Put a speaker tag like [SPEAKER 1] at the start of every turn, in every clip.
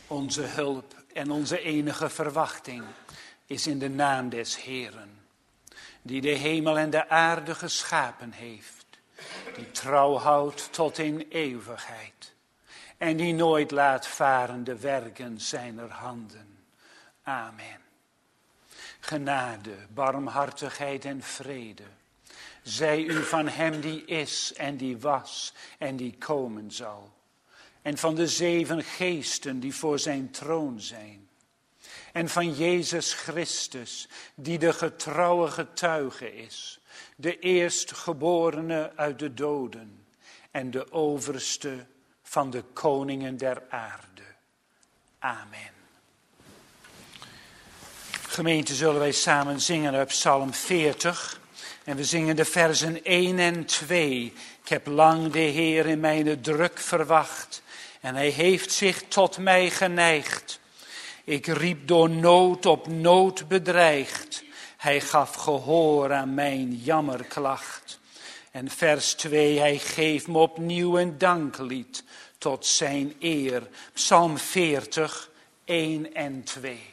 [SPEAKER 1] Onze hulp en onze enige verwachting is in de naam des Heeren, die de hemel en de aarde geschapen heeft, die trouw houdt tot in eeuwigheid en die nooit laat varen de werken zijner handen. Amen. Genade, barmhartigheid en vrede zij u van hem die is en die was en die komen zal, en van de 7 geesten die voor zijn troon zijn, en van Jezus Christus, die de getrouwe getuige is, de eerstgeborene uit de doden en de overste van de koningen der aarde. Amen. Gemeente, zullen wij samen zingen uit Psalm 40. En we zingen de versen 1 en 2. Ik heb lang de Heer in mijn druk verwacht. En hij heeft zich tot mij geneigd. Ik riep door nood op nood bedreigd. Hij gaf gehoor aan mijn jammerklacht. En vers 2, hij geeft me opnieuw een danklied tot zijn eer. Psalm 40, 1 en 2.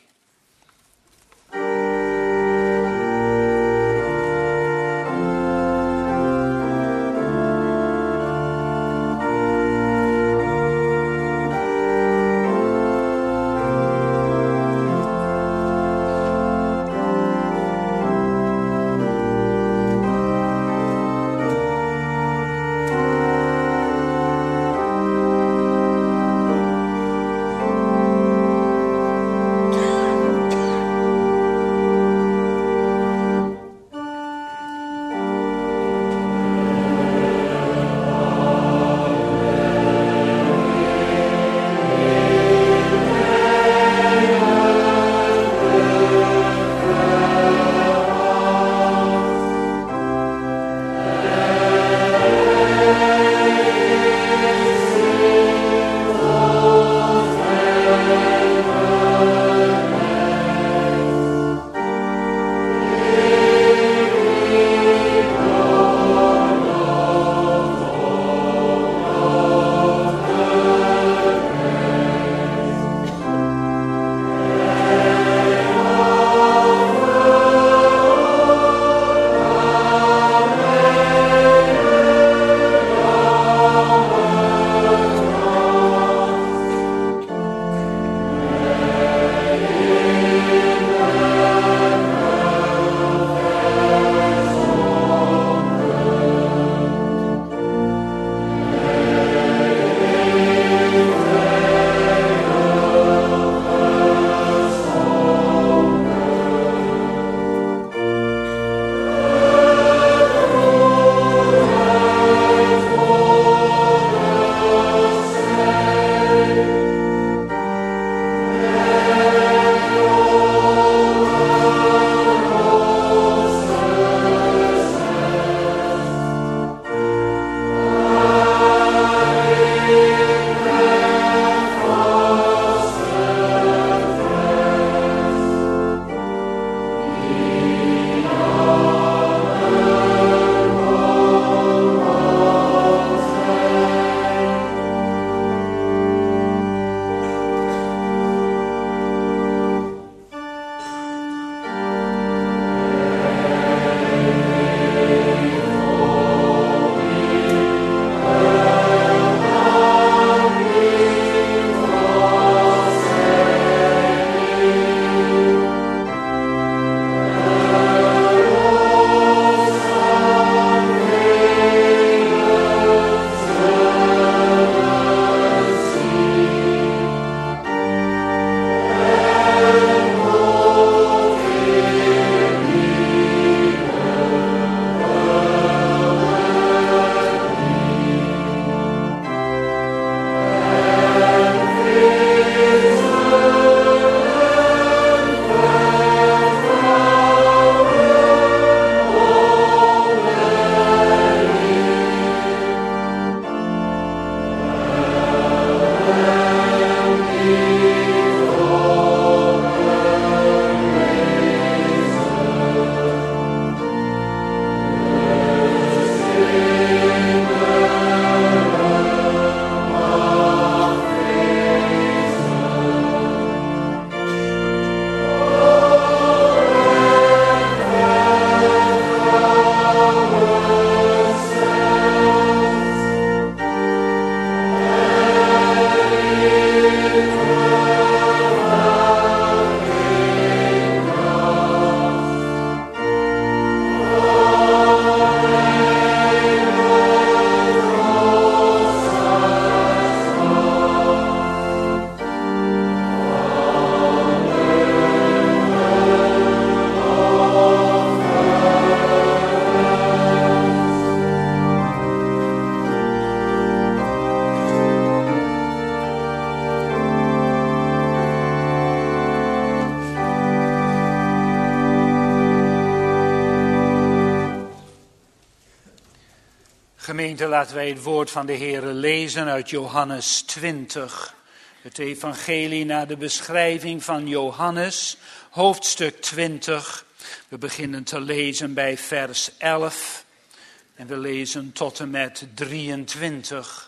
[SPEAKER 1] Gemeente, laten wij het woord van de Heere lezen uit Johannes 20. Het evangelie naar de beschrijving van Johannes, hoofdstuk 20. We beginnen te lezen bij vers 11 en we lezen tot en met 23.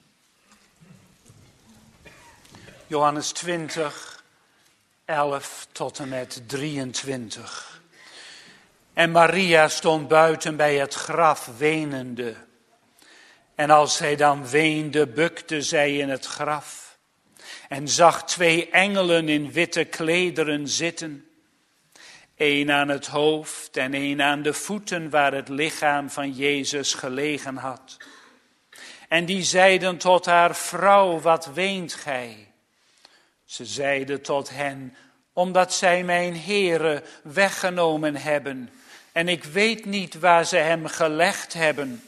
[SPEAKER 1] Johannes 20, 11 tot en met 23. En Maria stond buiten bij het graf wenende. En als zij dan weende, bukte zij in het graf. En zag 2 engelen in witte klederen zitten. 1 aan het hoofd en 1 aan de voeten waar het lichaam van Jezus gelegen had. En die zeiden tot haar: vrouw, wat weent gij? Ze zeiden tot hen: omdat zij mijn Heere weggenomen hebben. En ik weet niet waar ze hem gelegd hebben.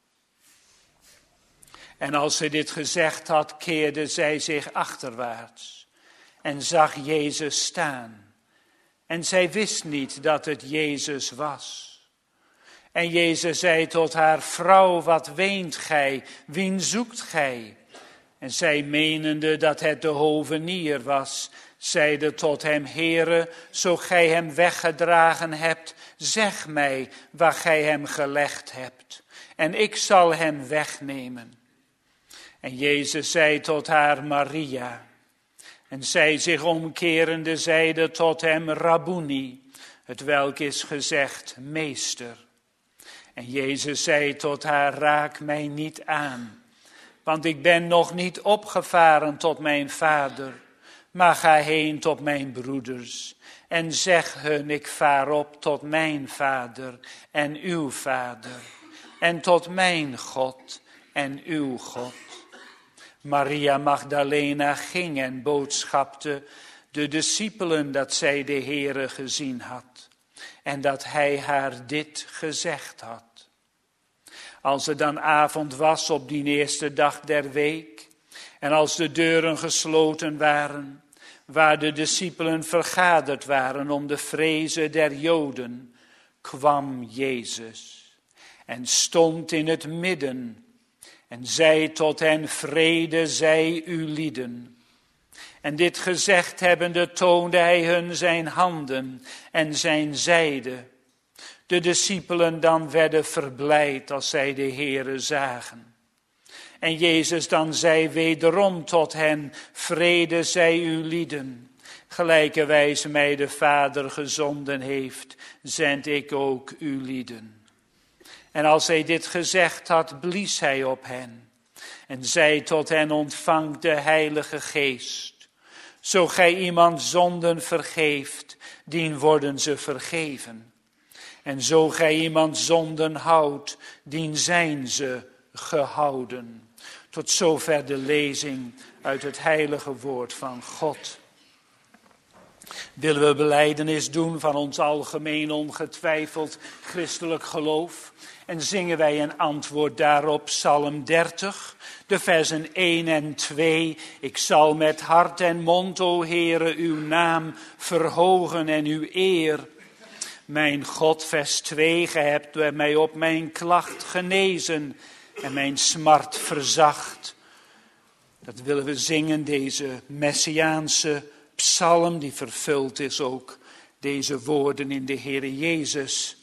[SPEAKER 1] En als ze dit gezegd had, keerde zij zich achterwaarts en zag Jezus staan. En zij wist niet dat het Jezus was. En Jezus zei tot haar: vrouw, wat weent gij? Wien zoekt gij? En zij, menende dat het de hovenier was, zeide tot hem: Heere, zo gij hem weggedragen hebt, zeg mij waar gij hem gelegd hebt, en ik zal hem wegnemen. En Jezus zei tot haar: Maria. En zij, zich omkerende, zeide tot hem: Rabboni, het welk is gezegd meester. En Jezus zei tot haar: raak mij niet aan, want ik ben nog niet opgevaren tot mijn Vader, maar ga heen tot mijn broeders en zeg hun: ik vaar op tot mijn Vader en uw Vader, en tot mijn God en uw God. Maria Magdalena ging en boodschapte de discipelen dat zij de Heere gezien had en dat hij haar dit gezegd had. Als het dan avond was op die eerste dag der week en als de deuren gesloten waren, waar de discipelen vergaderd waren om de vrezen der Joden, kwam Jezus en stond in het midden en zei tot hen: vrede zij u lieden. En dit gezegd hebbende toonde hij hun zijn handen en zijn zijde. De discipelen dan werden verblijd als zij de Heere zagen. En Jezus dan zei wederom tot hen: vrede zij u lieden. Gelijkerwijs mij de Vader gezonden heeft, zend ik ook u lieden. En als hij dit gezegd had, blies hij op hen en zei tot hen: ontvangt de Heilige Geest. Zo gij iemand zonden vergeeft, dien worden ze vergeven. En zo gij iemand zonden houdt, dien zijn ze gehouden. Tot zover de lezing uit het heilige woord van God. Willen we belijdenis doen van ons algemeen ongetwijfeld christelijk geloof? En zingen wij een antwoord daarop, Psalm 30, de versen 1 en 2. Ik zal met hart en mond, o Heere, uw naam verhogen en uw eer. Mijn God, vers 2, gij hebt mij op mijn klacht genezen en mijn smart verzacht. Dat willen we zingen, deze Messiaanse psalm, die vervuld is ook deze woorden in de Heere Jezus.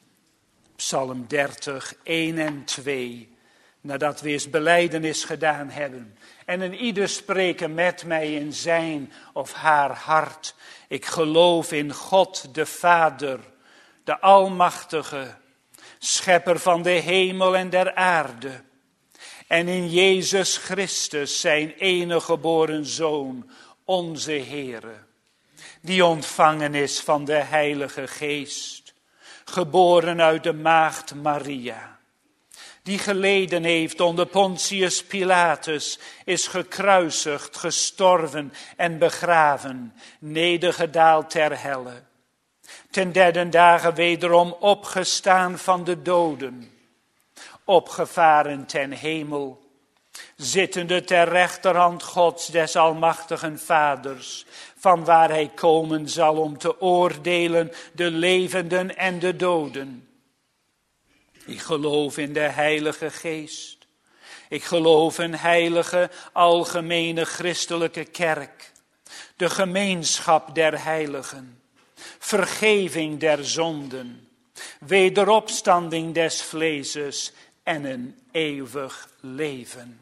[SPEAKER 1] Psalm 30, 1 en 2. Nadat we eens belijdenis gedaan hebben. En een ieder spreken met mij in zijn of haar hart. Ik geloof in God de Vader, de Almachtige, schepper van de hemel en der aarde. En in Jezus Christus, zijn enige geboren Zoon, onze Heere, die ontvangen is van de Heilige Geest, geboren uit de maagd Maria, die geleden heeft onder Pontius Pilatus, is gekruisigd, gestorven en begraven, nedergedaald ter helle, ten 3e dagen wederom opgestaan van de doden, opgevaren ten hemel, zittende ter rechterhand Gods des almachtigen Vaders, van waar hij komen zal om te oordelen de levenden en de doden. Ik geloof in de Heilige Geest. Ik geloof in heilige, algemene christelijke kerk. De gemeenschap der heiligen. Vergeving der zonden. Wederopstanding des vleeses en een eeuwig leven.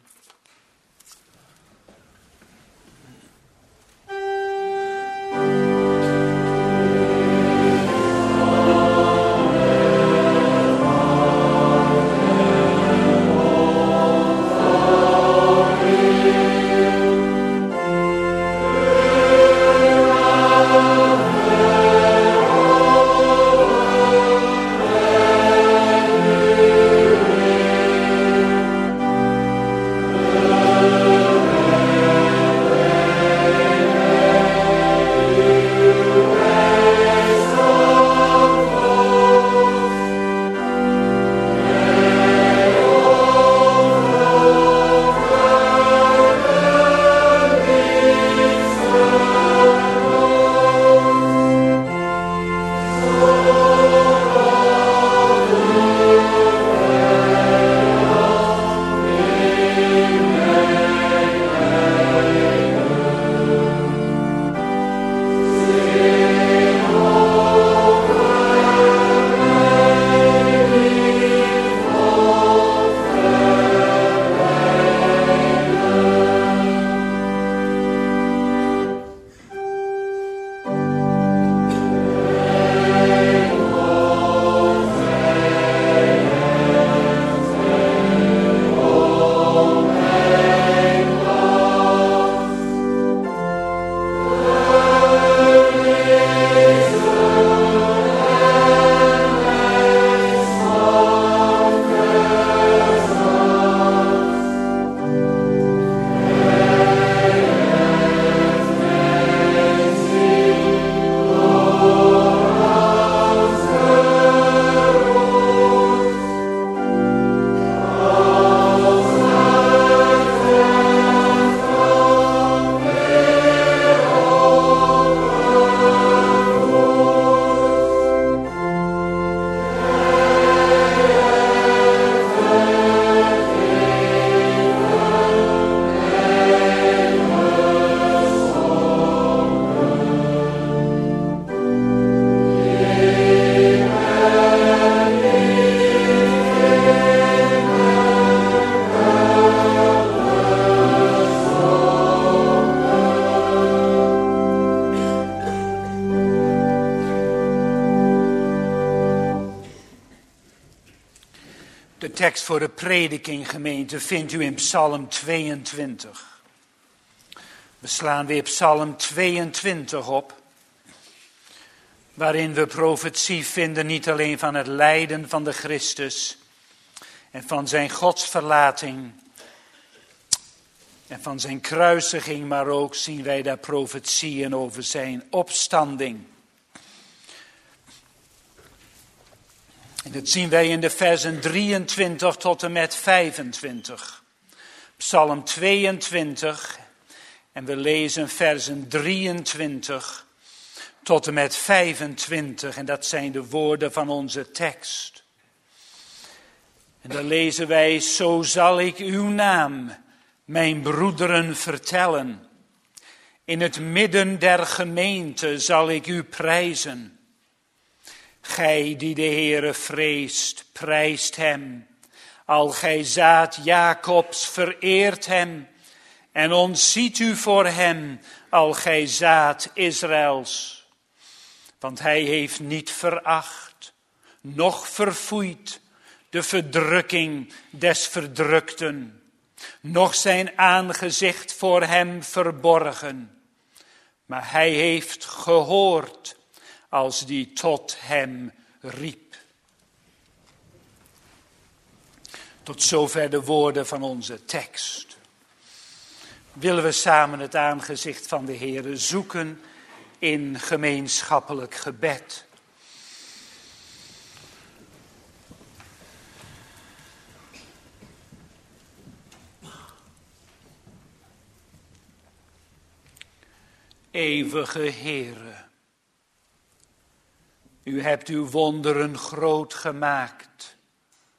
[SPEAKER 1] De tekst voor de prediking, gemeente, vindt u in Psalm 22. We slaan weer Psalm 22 op, waarin we profetie vinden niet alleen van het lijden van de Christus en van zijn godsverlating en van zijn kruisiging, maar ook zien wij daar profetieën over zijn opstanding. En dat zien wij in de versen 23 tot en met 25. Psalm 22 en we lezen versen 23 tot en met 25. En dat zijn de woorden van onze tekst. En dan lezen wij: Zo zal ik uw naam, mijn broederen, vertellen. In het midden der gemeente zal ik u prijzen. Gij die de Heere vreest, prijst hem. Al gij zaad Jacobs, vereert hem. En ontziet u voor hem, al gij zaad Israëls. Want hij heeft niet veracht, noch verfoeid de verdrukking des verdrukten, noch zijn aangezicht voor hem verborgen. Maar hij heeft gehoord als die tot hem riep. Tot zover de woorden van onze tekst. Willen we samen het aangezicht van de Heere zoeken in gemeenschappelijk gebed. Eeuwige Heere, u hebt uw wonderen groot gemaakt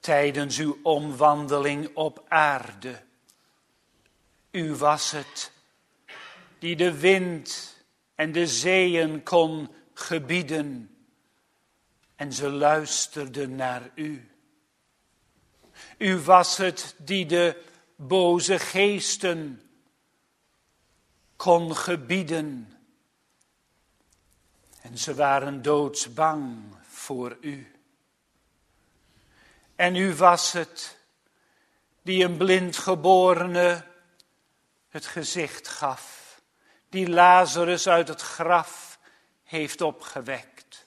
[SPEAKER 1] tijdens uw omwandeling op aarde. U was het die de wind en de zeeën kon gebieden en ze luisterden naar u. U was het die de boze geesten kon gebieden en ze waren doodsbang voor u. En u was het die een blindgeborene het gezicht gaf, die Lazarus uit het graf heeft opgewekt.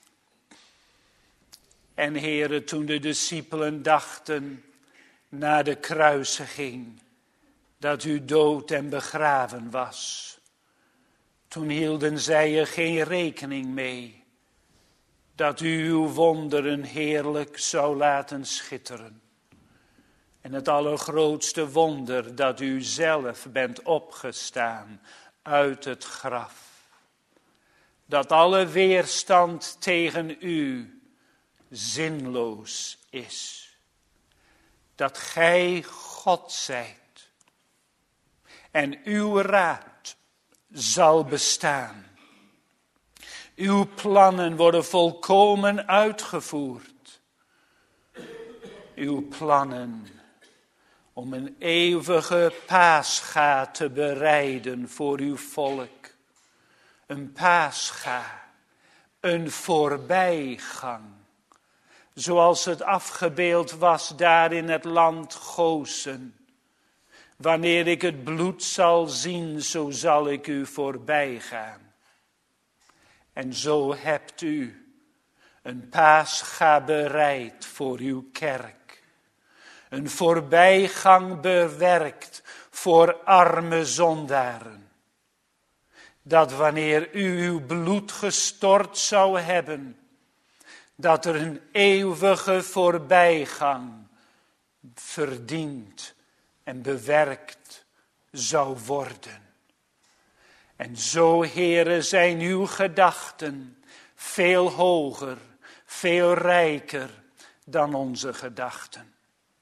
[SPEAKER 1] En Heere, toen de discipelen dachten na de kruisiging dat u dood en begraven was, toen hielden zij er geen rekening mee dat u uw wonderen heerlijk zou laten schitteren. En het allergrootste wonder dat u zelf bent opgestaan uit het graf. Dat alle weerstand tegen u zinloos is. Dat gij God zijt. En uw raad zal bestaan. Uw plannen worden volkomen uitgevoerd. Uw plannen om een eeuwige paascha te bereiden voor uw volk. Een paascha, een voorbijgang. Zoals het afgebeeld was daar in het land Gozen. Wanneer ik het bloed zal zien, zo zal ik u voorbij gaan. En zo hebt u een paascha bereid voor uw kerk. Een voorbijgang bewerkt voor arme zondaren. Dat wanneer u uw bloed gestort zou hebben, dat er een eeuwige voorbijgang verdiend en bewerkt zou worden. En zo, Heere, zijn uw gedachten veel hoger, veel rijker dan onze gedachten.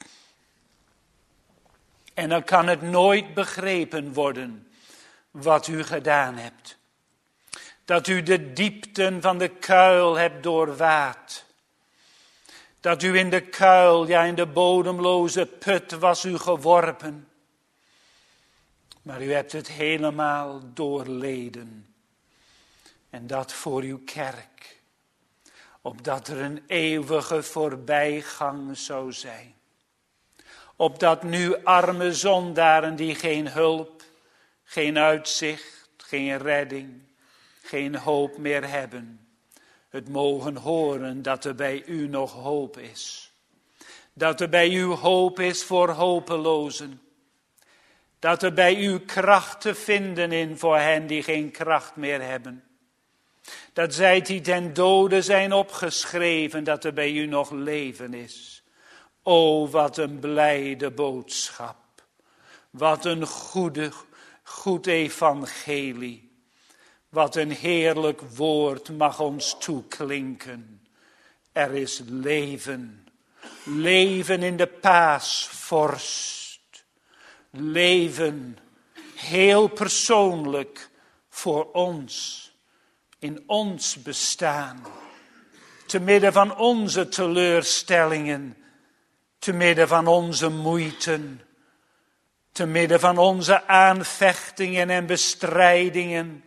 [SPEAKER 1] En dan kan het nooit begrepen worden wat u gedaan hebt. Dat u de diepten van de kuil hebt doorwaad. Dat u in de kuil, ja in de bodemloze put was u geworpen. Maar u hebt het helemaal doorleden. En dat voor uw kerk. Opdat er een eeuwige voorbijgang zou zijn. Opdat nu arme zondaren die geen hulp, geen uitzicht, geen redding, geen hoop meer hebben, het mogen horen dat er bij u nog hoop is. Dat er bij u hoop is voor hopelozen. Dat er bij u kracht te vinden is voor hen die geen kracht meer hebben. Dat zij die ten dode zijn opgeschreven, dat er bij u nog leven is. O, wat een blijde boodschap. Wat een goed evangelie. Wat een heerlijk woord mag ons toeklinken. Er is leven. Leven in de paasvorst. Leven heel persoonlijk voor ons. In ons bestaan. Te midden van onze teleurstellingen. Te midden van onze moeiten. Te midden van onze aanvechtingen en bestrijdingen.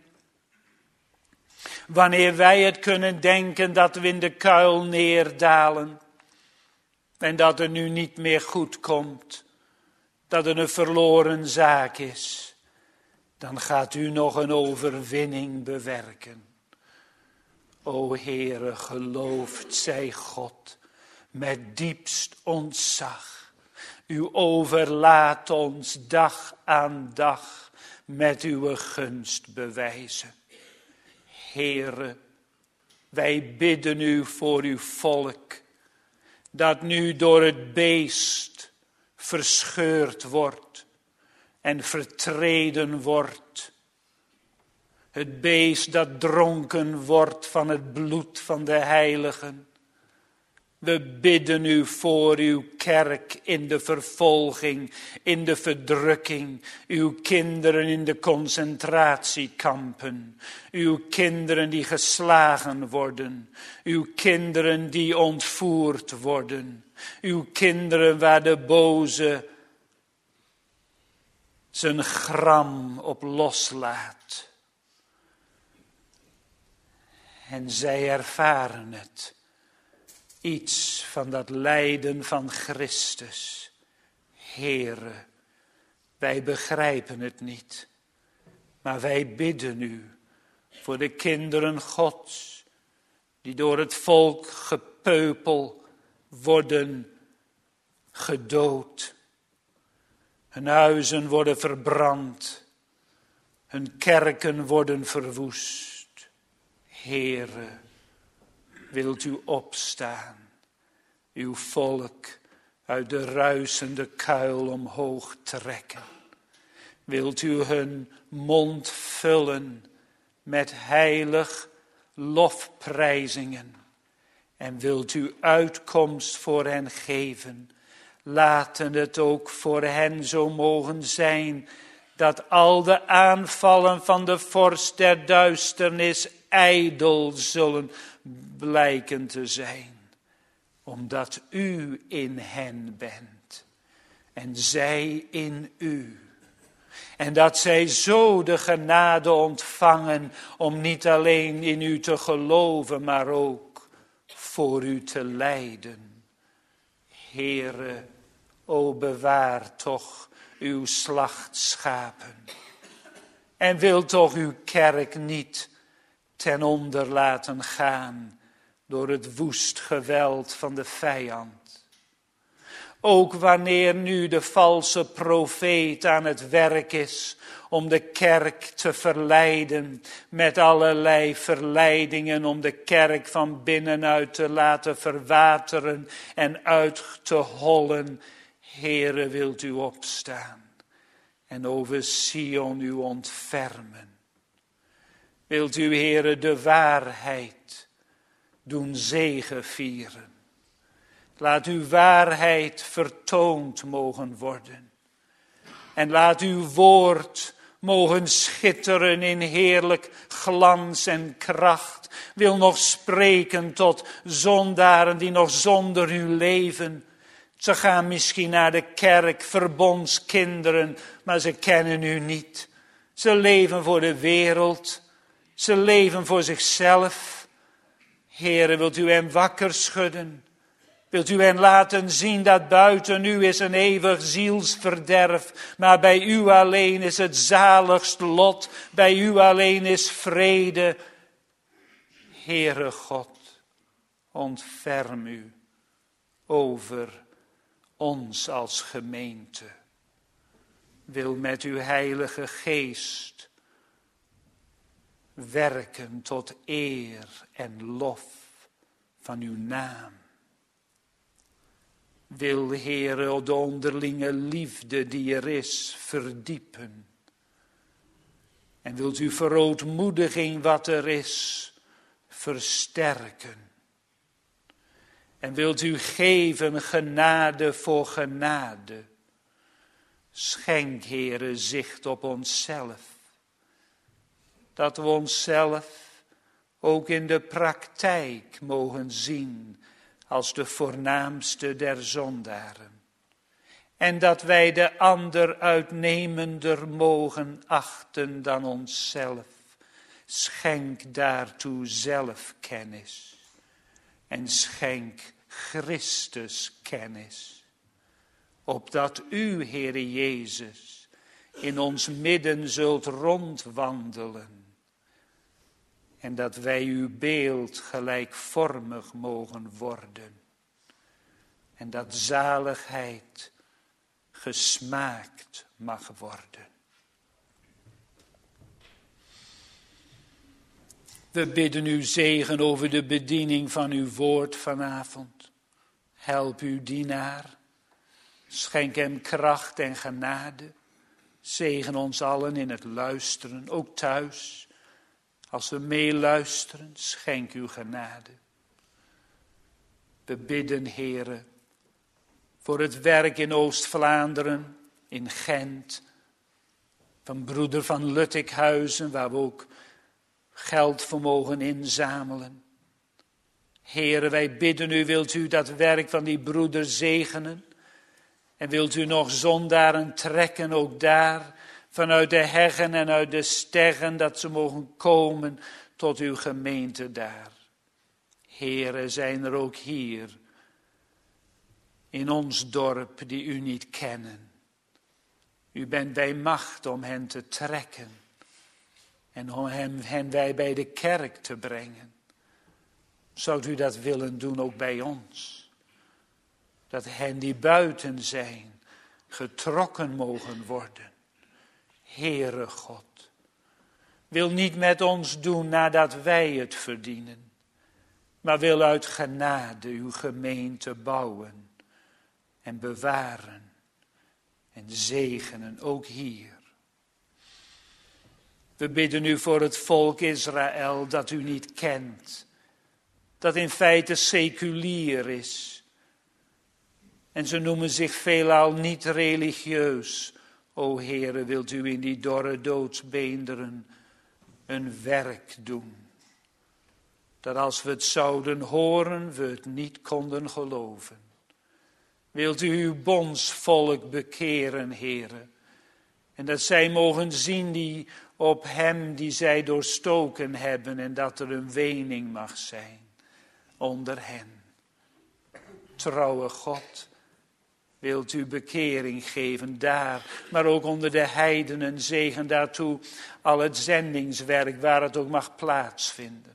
[SPEAKER 1] Wanneer wij het kunnen denken dat we in de kuil neerdalen. En dat er nu niet meer goed komt. Dat het een verloren zaak is. Dan gaat u nog een overwinning bewerken. O Heere, geloofd zij God. Met diepst ontzag. U overlaat ons dag aan dag met uw gunstbewijzen. Heere, wij bidden u voor uw volk, dat nu door het beest verscheurd wordt en vertreden wordt. Het beest dat dronken wordt van het bloed van de heiligen. We bidden u voor uw kerk in de vervolging, in de verdrukking. Uw kinderen in de concentratiekampen. Uw kinderen die geslagen worden. Uw kinderen die ontvoerd worden. Uw kinderen waar de boze zijn gram op loslaat. En zij ervaren het. Iets van dat lijden van Christus. Heere, wij begrijpen het niet. Maar wij bidden u voor de kinderen Gods. Die door het volk gepeupel worden gedood. Hun huizen worden verbrand. Hun kerken worden verwoest. Heere, wilt u opstaan, uw volk uit de ruisende kuil omhoog trekken. Wilt u hun mond vullen met heilig lofprijzingen. En wilt u uitkomst voor hen geven. Laten het ook voor hen zo mogen zijn dat al de aanvallen van de vorst der duisternis ijdel zullen blijken te zijn. Omdat u in hen bent en zij in u. En dat zij zo de genade ontvangen om niet alleen in u te geloven, maar ook voor u te lijden. Heere, o bewaar toch uw slachtschapen. En wil toch uw kerk niet ten onder laten gaan door het woest geweld van de vijand. Ook wanneer nu de valse profeet aan het werk is om de kerk te verleiden met allerlei verleidingen, om de kerk van binnenuit te laten verwateren en uit te hollen. Heere, wilt u opstaan en over Sion u ontfermen. Wilt u, Heere, de waarheid doen zegevieren. Laat uw waarheid vertoond mogen worden. En laat uw woord mogen schitteren in heerlijk glans en kracht. Wil nog spreken tot zondaren die nog zonder u leven. Ze gaan misschien naar de kerk, verbondskinderen, maar ze kennen u niet. Ze leven voor de wereld. Ze leven voor zichzelf. Heere, wilt u hen wakker schudden? Wilt u hen laten zien dat buiten u is een eeuwig zielsverderf, maar bij u alleen is het zaligst lot, bij u alleen is vrede. Heere God, ontferm u over ons als gemeente. Wil met uw heilige geest werken tot eer en lof van uw naam. Wil, Heere, de onderlinge liefde die er is verdiepen. En wilt u verootmoediging wat er is versterken. En wilt u geven genade voor genade. Schenk, Heere, zicht op onszelf. Dat we onszelf ook in de praktijk mogen zien als de voornaamste der zondaren. En dat wij de ander uitnemender mogen achten dan onszelf. Schenk daartoe zelfkennis. En schenk Christus kennis. Opdat u, Heere Jezus, in ons midden zult rondwandelen. En dat wij uw beeld gelijkvormig mogen worden. En dat zaligheid gesmaakt mag worden. We bidden u zegen over de bediening van uw woord vanavond. Help uw dienaar. Schenk hem kracht en genade. Zegen ons allen in het luisteren, ook thuis. Als we meeluisteren, schenk uw genade. We bidden, Heere, voor het werk in Oost-Vlaanderen, in Gent, van broeder van Luttikhuizen, waar we ook geld voor mogen inzamelen. Heere, wij bidden u, wilt u dat werk van die broeder zegenen? En wilt u nog zondaren trekken, ook daar, vanuit de heggen en uit de steggen, dat ze mogen komen tot uw gemeente daar. Heere, zijn er ook hier, in ons dorp, die u niet kennen. U bent bij macht om hen te trekken en om hen wij bij de kerk te brengen. Zou u dat willen doen ook bij ons? Dat hen die buiten zijn, getrokken mogen worden. Heere God, wil niet met ons doen nadat wij het verdienen, maar wil uit genade uw gemeente bouwen en bewaren en zegenen, ook hier. We bidden u voor het volk Israël dat u niet kent, dat in feite seculier is. En ze noemen zich veelal niet religieus. O Heere, wilt u in die dorre doodsbeenderen een werk doen, dat als we het zouden horen, we het niet konden geloven. Wilt u uw bondsvolk bekeren, Heere, en dat zij mogen zien die op hem die zij doorstoken hebben, en dat er een wening mag zijn onder hen. Trouwe God, wilt u bekering geven daar, maar ook onder de heidenen, zegen daartoe al het zendingswerk waar het ook mag plaatsvinden.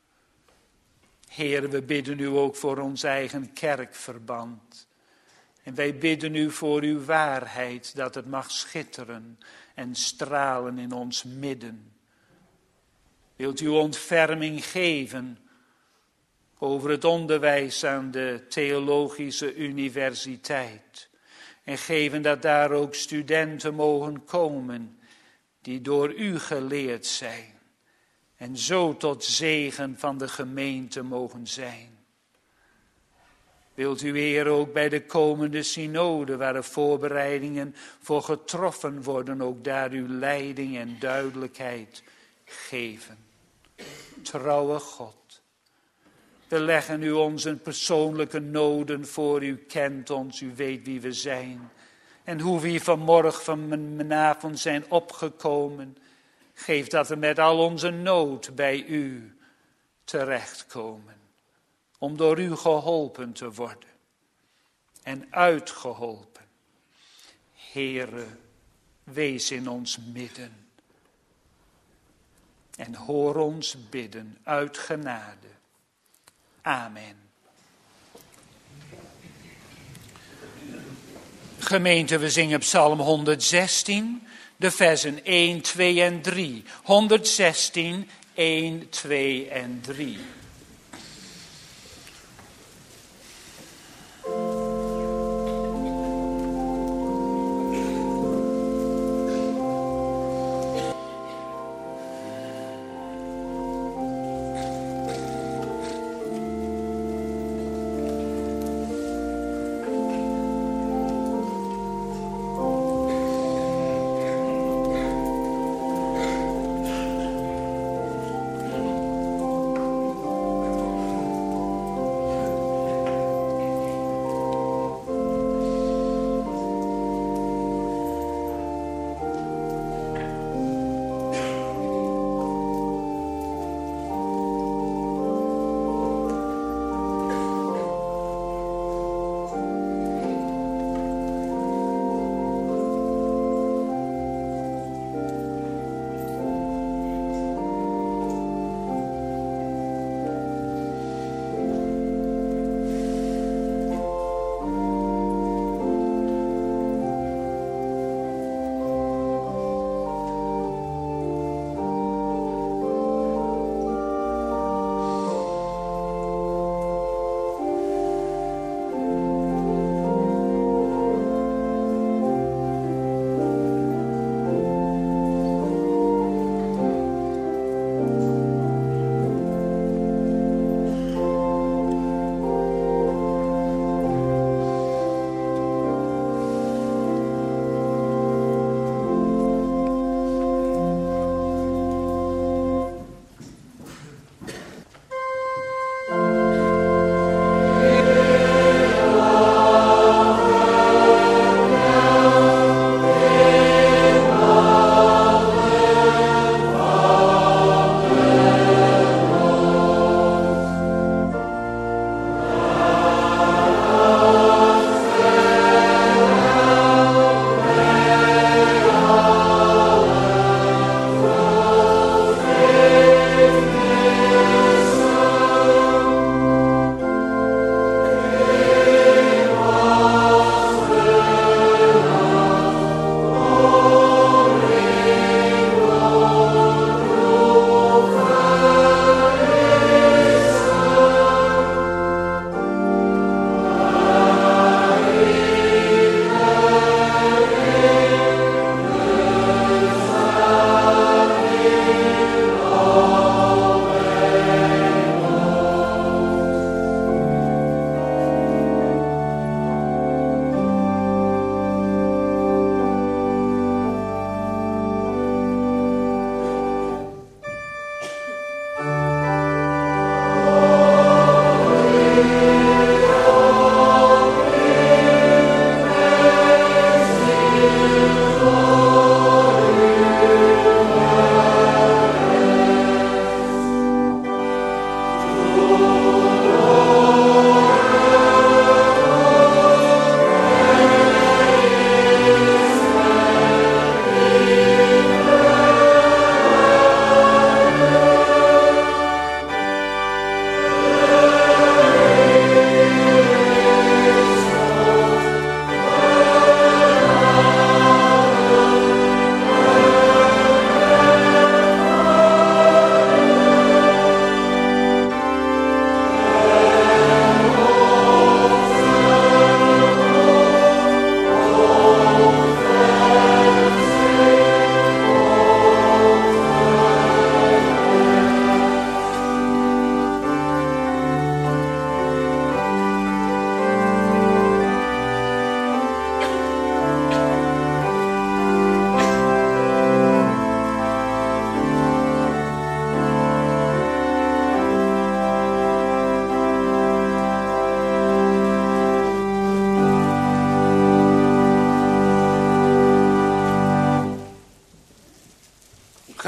[SPEAKER 1] Heer, we bidden u ook voor ons eigen kerkverband. En wij bidden u voor uw waarheid, dat het mag schitteren en stralen in ons midden. Wilt u ontferming geven over het onderwijs aan de Theologische Universiteit. En geven dat daar ook studenten mogen komen die door u geleerd zijn. En zo tot zegen van de gemeente mogen zijn. Wilt u, Heer, ook bij de komende synode, waar de voorbereidingen voor getroffen worden, ook daar uw leiding en duidelijkheid geven. Trouwe God, we leggen u onze persoonlijke noden voor. U kent ons, u weet wie we zijn. En hoe we hier vanavond zijn opgekomen. Geef dat we met al onze nood bij u terechtkomen. Om door u geholpen te worden. En uitgeholpen. Heere, wees in ons midden. En hoor ons bidden uit genade. Amen. Gemeente, we zingen Psalm 116, de versen 1, 2 en 3. 116, 1, 2 en 3.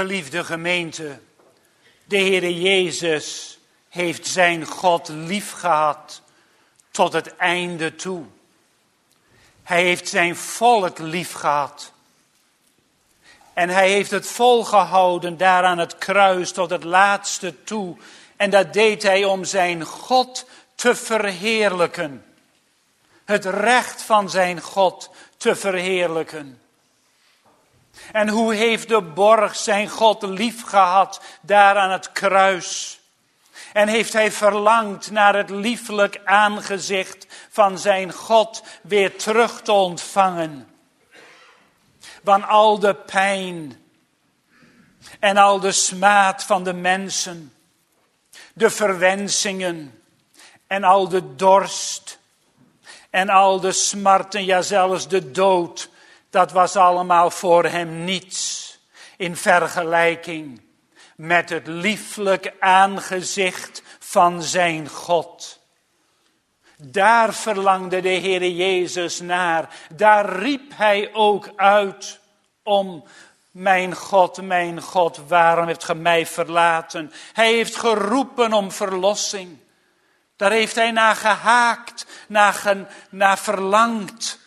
[SPEAKER 1] Geliefde gemeente, de Heere Jezus heeft zijn God lief gehad tot het einde toe. Hij heeft zijn volk lief gehad. En hij heeft het volgehouden daar aan het kruis tot het laatste toe. En dat deed hij om zijn God te verheerlijken. Het recht van zijn God te verheerlijken. En hoe heeft de borg zijn God lief gehad daar aan het kruis? En heeft hij verlangd naar het lieflijk aangezicht van zijn God weer terug te ontvangen. Want al de pijn en al de smaad van de mensen, de verwensingen en al de dorst en al de smarten, ja zelfs de dood, dat was allemaal voor hem niets in vergelijking met het lieflijk aangezicht van zijn God. Daar verlangde de Heere Jezus naar. Daar riep hij ook uit om: mijn God, waarom hebt ge mij verlaten? Hij heeft geroepen om verlossing. Daar heeft hij naar gehaakt, naar verlangd.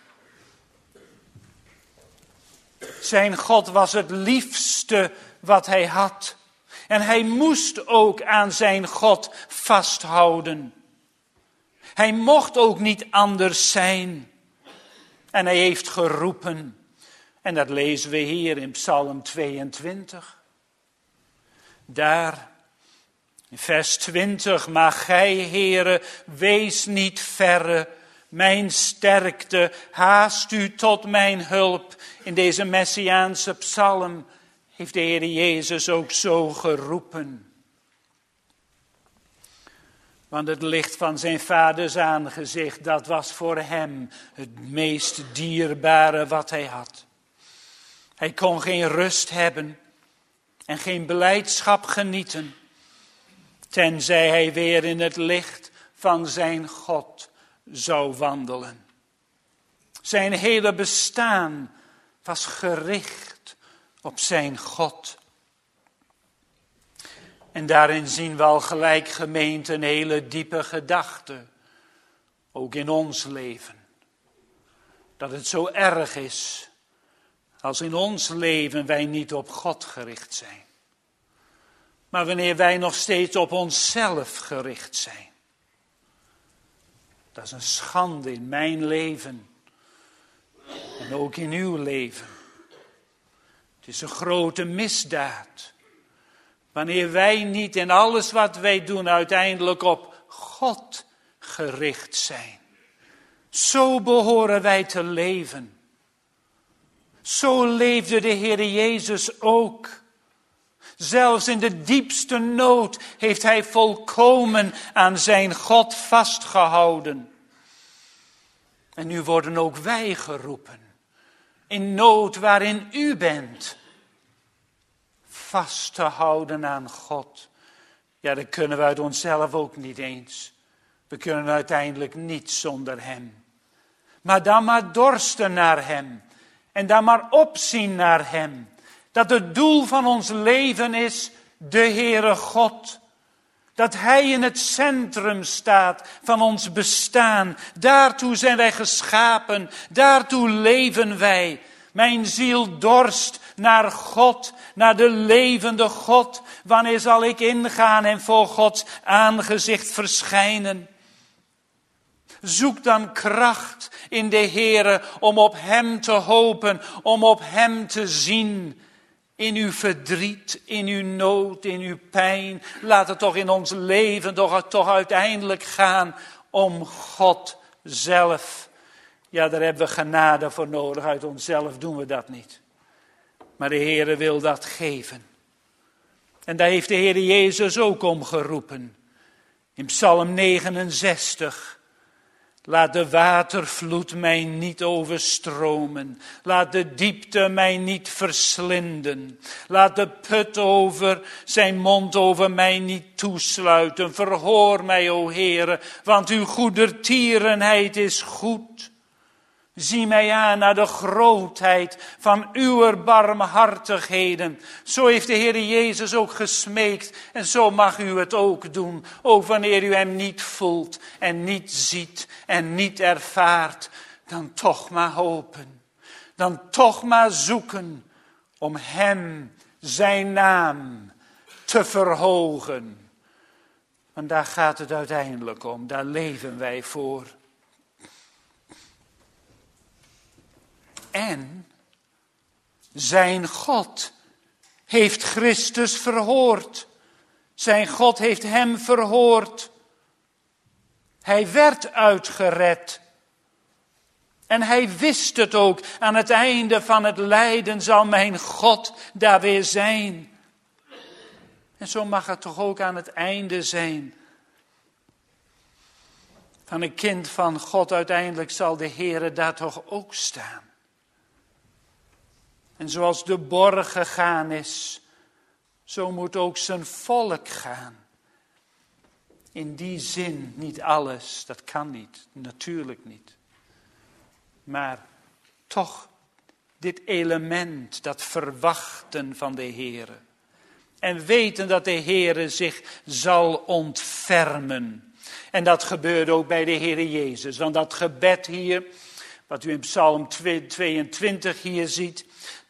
[SPEAKER 1] Zijn God was het liefste wat hij had. En hij moest ook aan zijn God vasthouden. Hij mocht ook niet anders zijn. En hij heeft geroepen. En dat lezen we hier in Psalm 22. Daar, in vers 20. Maar gij, Heere, wees niet verre. Mijn sterkte, haast u tot mijn hulp. In deze Messiaanse psalm heeft de Heere Jezus ook zo geroepen. Want het licht van zijn vaders aangezicht, dat was voor hem het meest dierbare wat hij had. Hij kon geen rust hebben en geen blijdschap genieten, tenzij hij weer in het licht van zijn God zou wandelen. Zijn hele bestaan was gericht op zijn God. En daarin zien we al gelijk, gemeente, een hele diepe gedachte. Ook in ons leven. Dat het zo erg is als in ons leven wij niet op God gericht zijn. Maar wanneer wij nog steeds op onszelf gericht zijn. Dat is een schande in mijn leven. En ook in uw leven. Het is een grote misdaad. Wanneer wij niet in alles wat wij doen uiteindelijk op God gericht zijn. Zo behoren wij te leven. Zo leefde de Heere Jezus ook. Zelfs in de diepste nood heeft hij volkomen aan zijn God vastgehouden. En nu worden ook wij geroepen. In nood waarin u bent. Vast te houden aan God. Ja, dat kunnen we uit onszelf ook niet eens. We kunnen uiteindelijk niet zonder hem. Maar dan maar dorsten naar hem. En dan maar opzien naar hem. Dat het doel van ons leven is de Heere God. Dat hij in het centrum staat van ons bestaan. Daartoe zijn wij geschapen. Daartoe leven wij. Mijn ziel dorst naar God, naar de levende God. Wanneer zal ik ingaan en voor Gods aangezicht verschijnen? Zoek dan kracht in de Heere om op hem te hopen, om op hem te zien. In uw verdriet, in uw nood, in uw pijn. Laat het toch in ons leven toch uiteindelijk gaan om God zelf. Ja, daar hebben we genade voor nodig. Uit onszelf doen we dat niet. Maar de Heere wil dat geven. En daar heeft de Heere Jezus ook om geroepen. In Psalm 69. Laat de watervloed mij niet overstromen. Laat de diepte mij niet verslinden. Laat de put over zijn mond over mij niet toesluiten. Verhoor mij, o Heere, want uw goedertierenheid is goed. Zie mij aan naar de grootheid van uw barmhartigheden. Zo heeft de Heer Jezus ook gesmeekt. En zo mag u het ook doen. Ook wanneer u hem niet voelt en niet ziet en niet ervaart. Dan toch maar hopen. Dan toch maar zoeken om hem, zijn naam, te verhogen. Want daar gaat het uiteindelijk om. Daar leven wij voor. En zijn God heeft Christus verhoord. Zijn God heeft hem verhoord. Hij werd uitgered. En hij wist het ook. Aan het einde van het lijden zal mijn God daar weer zijn. En zo mag het toch ook aan het einde zijn. Van een kind van God uiteindelijk zal de Heere daar toch ook staan. En zoals de borg gegaan is, zo moet ook zijn volk gaan. In die zin niet alles, dat kan niet, natuurlijk niet. Maar toch dit element, dat verwachten van de Heere. En weten dat de Heere zich zal ontfermen. En dat gebeurt ook bij de Heere Jezus. Want dat gebed hier, wat u in Psalm 22 hier ziet,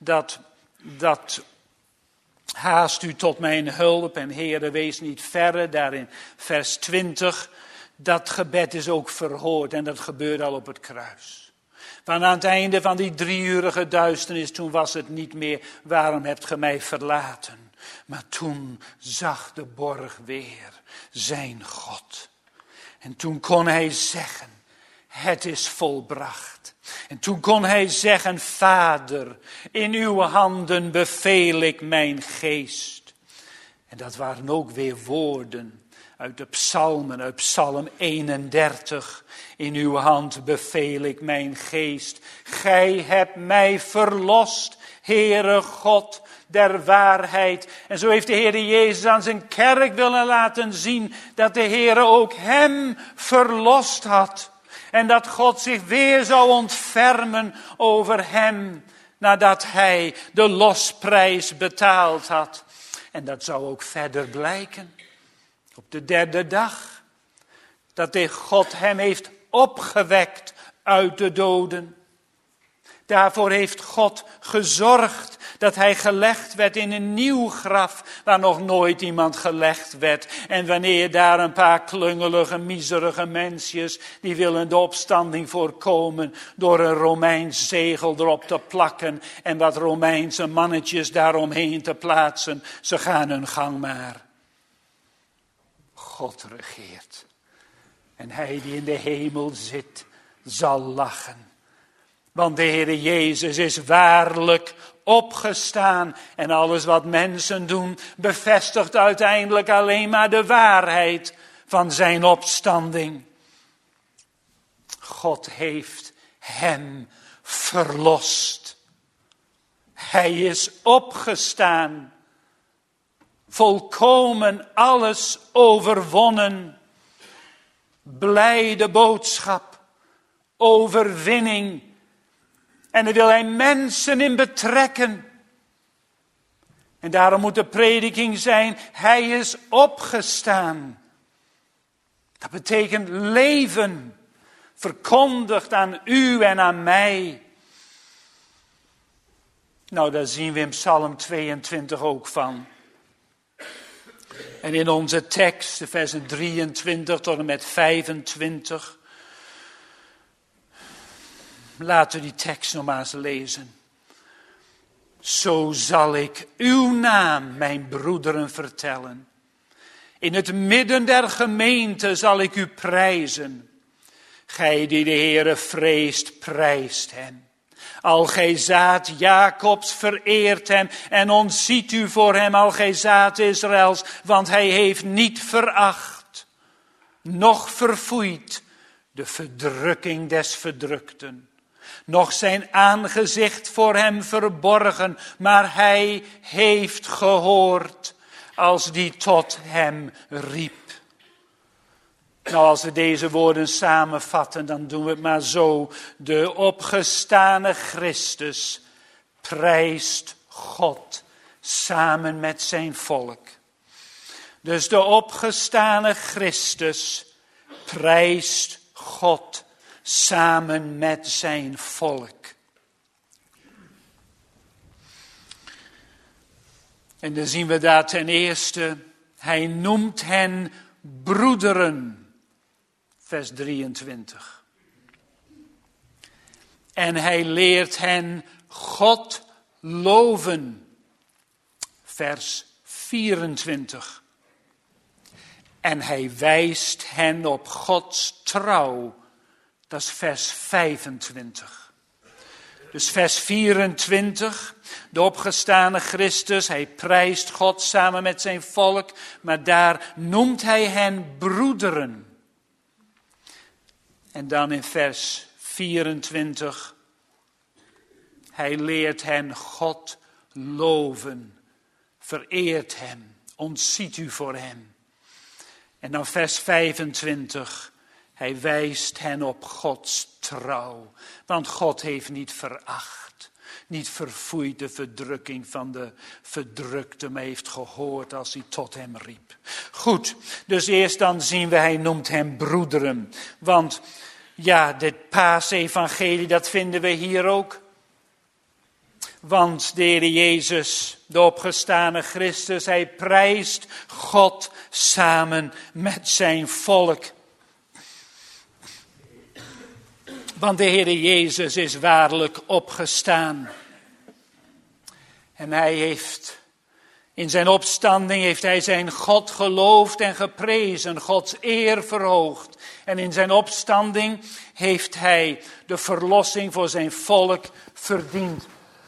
[SPEAKER 1] dat haast u tot mijn hulp en Heere wees niet verre, daar in vers 20. Dat gebed is ook verhoord en dat gebeurt al op het kruis. Want aan het einde van die 3-urige duisternis, toen was het niet meer, waarom hebt ge mij verlaten? Maar toen zag de borg weer zijn God. En toen kon hij zeggen, het is volbracht. En toen kon hij zeggen, Vader, in uw handen beveel ik mijn geest. En dat waren ook weer woorden uit de psalmen, uit psalm 31. In uw hand beveel ik mijn geest. Gij hebt mij verlost, Heere God der waarheid. En zo heeft de Heere Jezus aan zijn kerk willen laten zien dat de Heere ook hem verlost had. En dat God zich weer zou ontfermen over hem nadat hij de losprijs betaald had. En dat zou ook verder blijken. Op de 3e dag. Dat de God hem heeft opgewekt uit de doden. Daarvoor heeft God gezorgd dat hij gelegd werd in een nieuw graf waar nog nooit iemand gelegd werd. En wanneer daar een paar klungelige, miserige mensjes, die willen de opstanding voorkomen door een Romeins zegel erop te plakken en wat Romeinse mannetjes daaromheen te plaatsen. Ze gaan hun gang maar. God regeert. En hij die in de hemel zit, zal lachen. Want de Heere Jezus is waarlijk opgestaan. En alles wat mensen doen, bevestigt uiteindelijk alleen maar de waarheid van zijn opstanding. God heeft hem verlost. Hij is opgestaan. Volkomen alles overwonnen. Blijde boodschap. Overwinning. En daar wil hij mensen in betrekken. En daarom moet de prediking zijn, hij is opgestaan. Dat betekent leven. Verkondigd aan u en aan mij. Nou, daar zien we in Psalm 22 ook van. En in onze tekst, de versen 23 tot en met 25... Laten we die tekst nog maar eens lezen. Zo zal ik uw naam, mijn broederen, vertellen. In het midden der gemeente zal ik u prijzen. Gij die de Heere vreest, prijst hem. Al gij zaad Jacobs, vereert hem en ontziet u voor hem, al gij zaad Israëls, want hij heeft niet veracht, noch verfoeid de verdrukking des verdrukten. Nog zijn aangezicht voor hem verborgen, maar hij heeft gehoord als die tot hem riep. Nou, als we deze woorden samenvatten, dan doen we het maar zo. De opgestane Christus prijst God samen met zijn volk. Dus de opgestane Christus prijst God samen met zijn volk. En dan zien we daar ten eerste, hij noemt hen broederen. Vers 23. En hij leert hen God loven. Vers 24. En hij wijst hen op Gods trouw. Dat is vers 25. Dus vers 24, de opgestane Christus, hij prijst God samen met zijn volk, maar daar noemt hij hen broederen. En dan in vers 24, hij leert hen God loven, vereert hem, ontziet u voor hem. En dan vers 25, hij wijst hen op Gods trouw. Want God heeft niet veracht, niet verfoeid de verdrukking van de verdrukte, maar heeft gehoord als hij tot hem riep. Goed, dus eerst dan zien we, hij noemt hem broederen. Want ja, dit paasevangelie, dat vinden we hier ook. Want de Heer Jezus, de opgestane Christus, hij prijst God samen met zijn volk. Want de Heer Jezus is waarlijk opgestaan. En hij heeft, in zijn opstanding heeft hij zijn God geloofd en geprezen, Gods eer verhoogd. En in zijn opstanding heeft hij de verlossing voor zijn volk verdiend.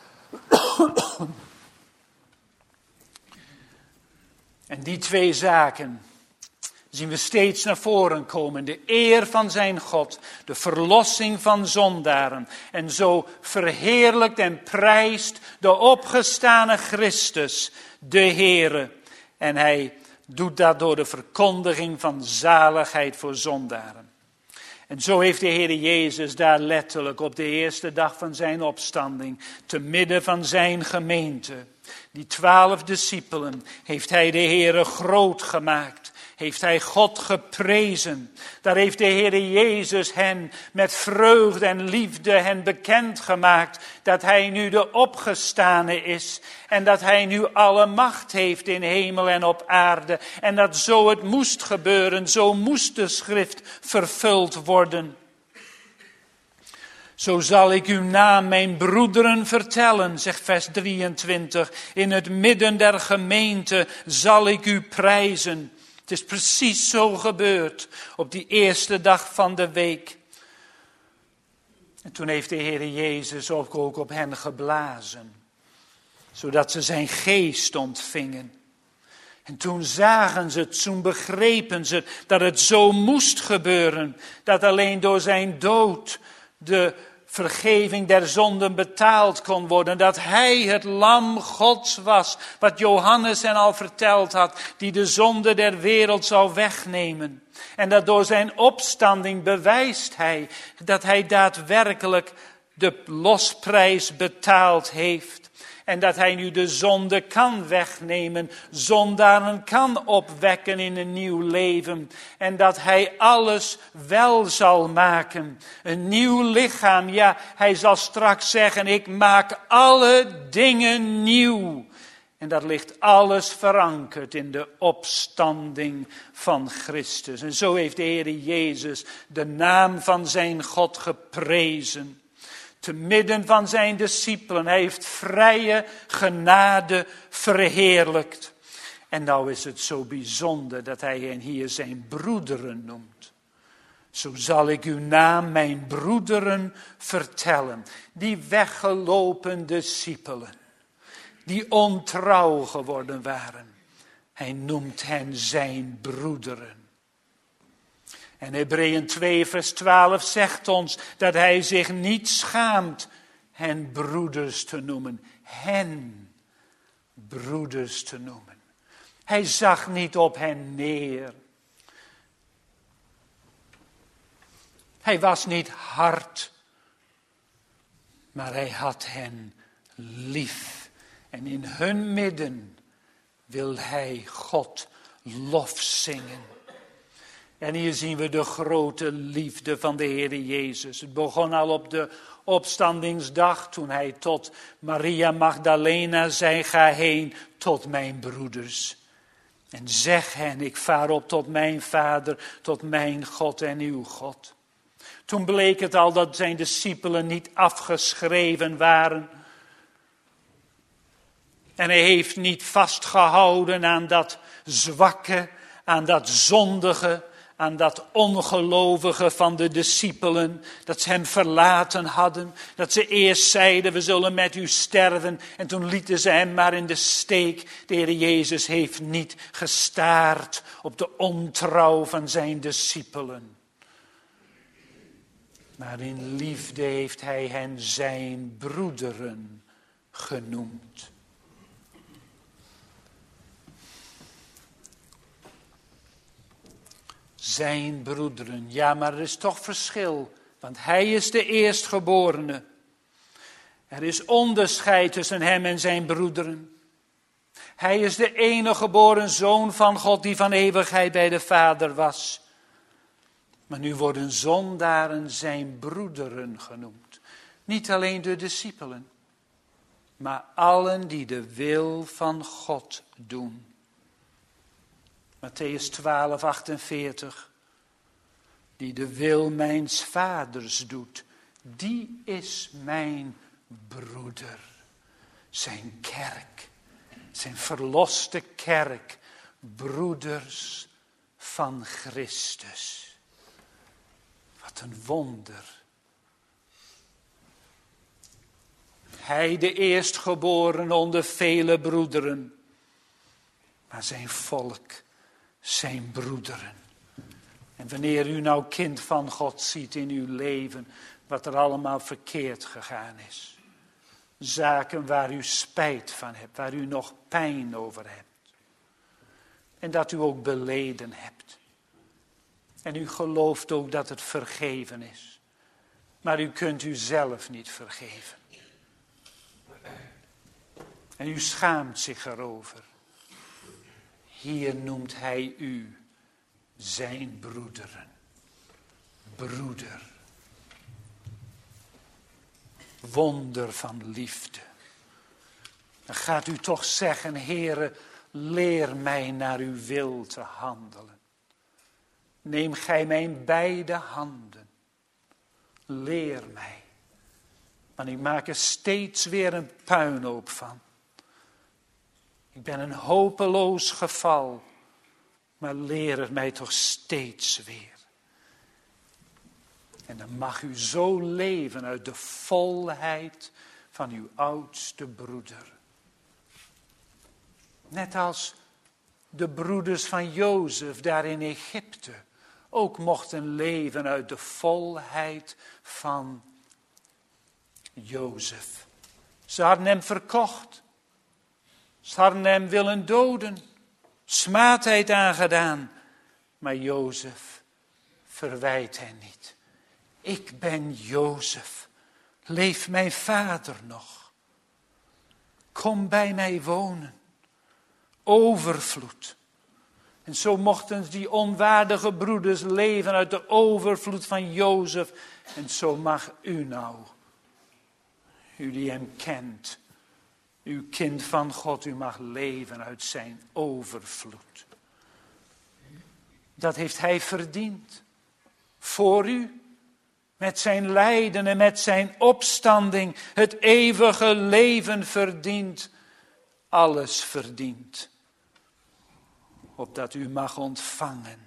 [SPEAKER 1] En die twee zaken zien we steeds naar voren komen. De eer van zijn God, de verlossing van zondaren. En zo verheerlijkt en prijst de opgestane Christus, de Heere. En hij doet dat door de verkondiging van zaligheid voor zondaren. En zo heeft de Heer Jezus daar letterlijk op de eerste dag van zijn opstanding, te midden van zijn gemeente, die 12 discipelen, heeft hij de Heere groot gemaakt. Heeft hij God geprezen. Daar heeft de Heer Jezus hen met vreugde en liefde hen bekendgemaakt dat hij nu de opgestane is. En dat hij nu alle macht heeft in hemel en op aarde. En dat zo het moest gebeuren, zo moest de schrift vervuld worden. Zo zal ik uw naam mijn broederen vertellen, zegt vers 23. In het midden der gemeente zal ik u prijzen. Het is precies zo gebeurd op die eerste dag van de week. En toen heeft de Heer Jezus ook op hen geblazen, zodat ze zijn geest ontvingen. En toen zagen ze het, toen begrepen ze dat het zo moest gebeuren, dat alleen door zijn dood de vergeving der zonden betaald kon worden. Dat hij het lam Gods was, wat Johannes hen al verteld had, die de zonde der wereld zou wegnemen. En dat door zijn opstanding bewijst hij dat hij daadwerkelijk de losprijs betaald heeft. En dat hij nu de zonde kan wegnemen, zondaren kan opwekken in een nieuw leven. En dat hij alles wel zal maken. Een nieuw lichaam, ja, hij zal straks zeggen, ik maak alle dingen nieuw. En dat ligt alles verankerd in de opstanding van Christus. En zo heeft de Heer Jezus de naam van zijn God geprezen. Te midden van zijn discipelen. Hij heeft vrije genade verheerlijkt. En nou is het zo bijzonder dat hij hen hier zijn broederen noemt. Zo zal ik uw naam mijn broederen vertellen. Die weggelopen discipelen. Die ontrouw geworden waren. Hij noemt hen zijn broederen. En Hebreeën 2 vers 12 zegt ons dat hij zich niet schaamt hen broeders te noemen. Hen broeders te noemen. Hij zag niet op hen neer. Hij was niet hard, maar hij had hen lief. En in hun midden wil hij God lof zingen. En hier zien we de grote liefde van de Heer Jezus. Het begon al op de opstandingsdag toen hij tot Maria Magdalena zei: ga heen tot mijn broeders. En zeg hen, ik vaar op tot mijn Vader, tot mijn God en uw God. Toen bleek het al dat zijn discipelen niet afgeschreven waren. En hij heeft niet vastgehouden aan dat zwakke, aan dat zondige, aan dat ongelovige van de discipelen. Dat ze hem verlaten hadden. Dat ze eerst zeiden, we zullen met u sterven. En toen lieten ze hem maar in de steek. De Heer Jezus heeft niet gestaard op de ontrouw van zijn discipelen. Maar in liefde heeft hij hen zijn broederen genoemd. Zijn broederen. Ja, maar er is toch verschil. Want hij is de eerstgeborene. Er is onderscheid tussen hem en zijn broederen. Hij is de enige geboren zoon van God die van eeuwigheid bij de Vader was. Maar nu worden zondaren zijn broederen genoemd. Niet alleen de discipelen, maar allen die de wil van God doen. Mattheüs 12, 48. Die de wil mijns vaders doet, die is mijn broeder. Zijn kerk, zijn verloste kerk, broeders van Christus. Wat een wonder. Hij de eerstgeboren onder vele broederen, maar zijn volk, zijn broederen. En wanneer u nou kind van God ziet in uw leven, wat er allemaal verkeerd gegaan is. Zaken waar u spijt van hebt, waar u nog pijn over hebt. En dat u ook beleden hebt. En u gelooft ook dat het vergeven is. Maar u kunt u zelf niet vergeven. En u schaamt zich erover. Hier noemt hij u zijn broederen. Broeder. Wonder van liefde. Dan gaat u toch zeggen, Heere, leer mij naar uw wil te handelen. Neem gij mijn beide handen. Leer mij. Want ik maak er steeds weer een puinhoop van. Ik ben een hopeloos geval. Maar leer het mij toch steeds weer. En dan mag u zo leven uit de volheid van uw oudste broeder. Net als de broeders van Jozef daar in Egypte ook mochten leven uit de volheid van Jozef. Ze hadden hem verkocht. Ze hadden hem willen doden. Smaadheid aangedaan. Maar Jozef verwijt hen niet. Ik ben Jozef. Leeft mijn vader nog? Kom bij mij wonen. Overvloed. En zo mochten die onwaardige broeders leven uit de overvloed van Jozef. En zo mag u nou, u die hem kent, uw kind van God, u mag leven uit zijn overvloed. Dat heeft hij verdiend. Voor u. Met zijn lijden en met zijn opstanding. Het eeuwige leven verdient. Alles verdient. Opdat u mag ontvangen.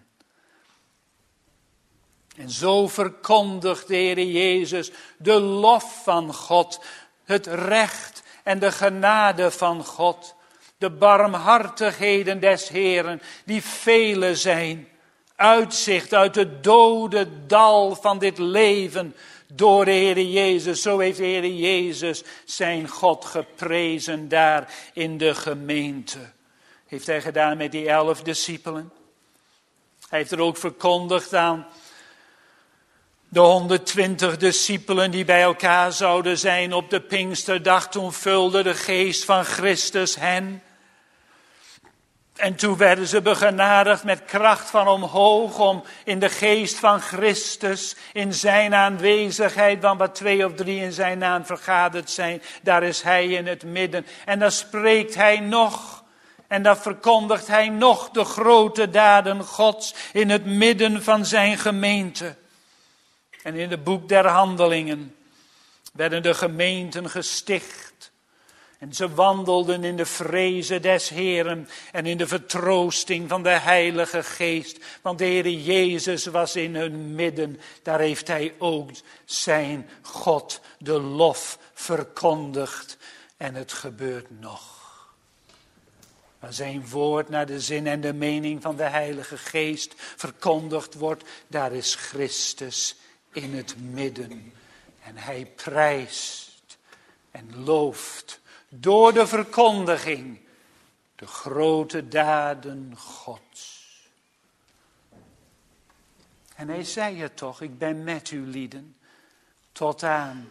[SPEAKER 1] En zo verkondigt de Heer Jezus de lof van God. Het recht en de genade van God. De barmhartigheden des Heeren die vele zijn. Uitzicht uit het dode dal van dit leven door de Heer Jezus. Zo heeft de Heer Jezus zijn God geprezen daar in de gemeente. Heeft hij gedaan met die 11 discipelen. Hij heeft er ook verkondigd aan De 120 discipelen die bij elkaar zouden zijn op de Pinksterdag, toen vulde de geest van Christus hen. En toen werden ze begenadigd met kracht van omhoog om in de geest van Christus, in zijn aanwezigheid, want waar 2 of 3 in zijn naam vergaderd zijn, daar is hij in het midden. En dan spreekt hij nog en dan verkondigt hij nog de grote daden Gods in het midden van zijn gemeente. En in het boek der Handelingen werden de gemeenten gesticht. En ze wandelden in de vrezen des Heeren en in de vertroosting van de Heilige Geest. Want de Heer Jezus was in hun midden. Daar heeft hij ook zijn God de lof verkondigd. En het gebeurt nog. Waar zijn woord naar de zin en de mening van de Heilige Geest verkondigd wordt, daar is Christus in het midden. En hij prijst en looft door de verkondiging de grote daden Gods. En hij zei het toch, ik ben met u lieden, tot aan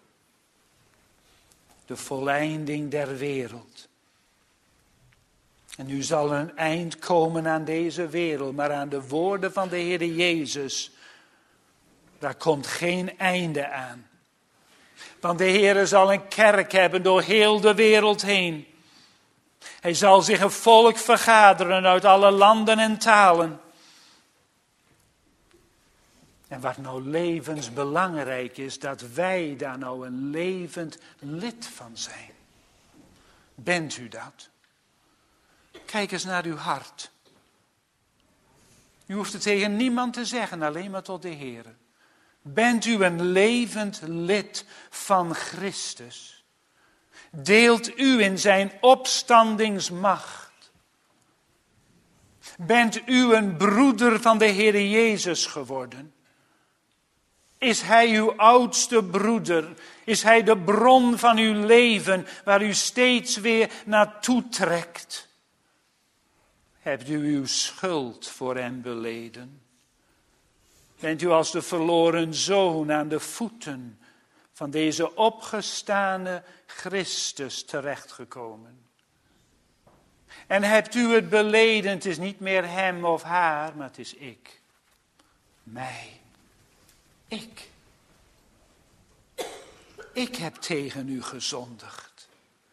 [SPEAKER 1] de voleinding der wereld. En nu zal een eind komen aan deze wereld, maar aan de woorden van de Heer Jezus, daar komt geen einde aan. Want de Heer zal een kerk hebben door heel de wereld heen. Hij zal zich een volk vergaderen uit alle landen en talen. En wat nou levensbelangrijk is, dat wij daar nou een levend lid van zijn. Bent u dat? Kijk eens naar uw hart. U hoeft het tegen niemand te zeggen, alleen maar tot de Heer. Bent u een levend lid van Christus? Deelt u in zijn opstandingsmacht? Bent u een broeder van de Heer Jezus geworden? Is hij uw oudste broeder? Is hij de bron van uw leven waar u steeds weer naartoe trekt? Hebt u uw schuld voor hem beleden? Bent u als de verloren zoon aan de voeten van deze opgestane Christus terechtgekomen? En hebt u het beleden, het is niet meer hem of haar, maar het is ik. Mij. Ik. Ik heb tegen u gezondigd.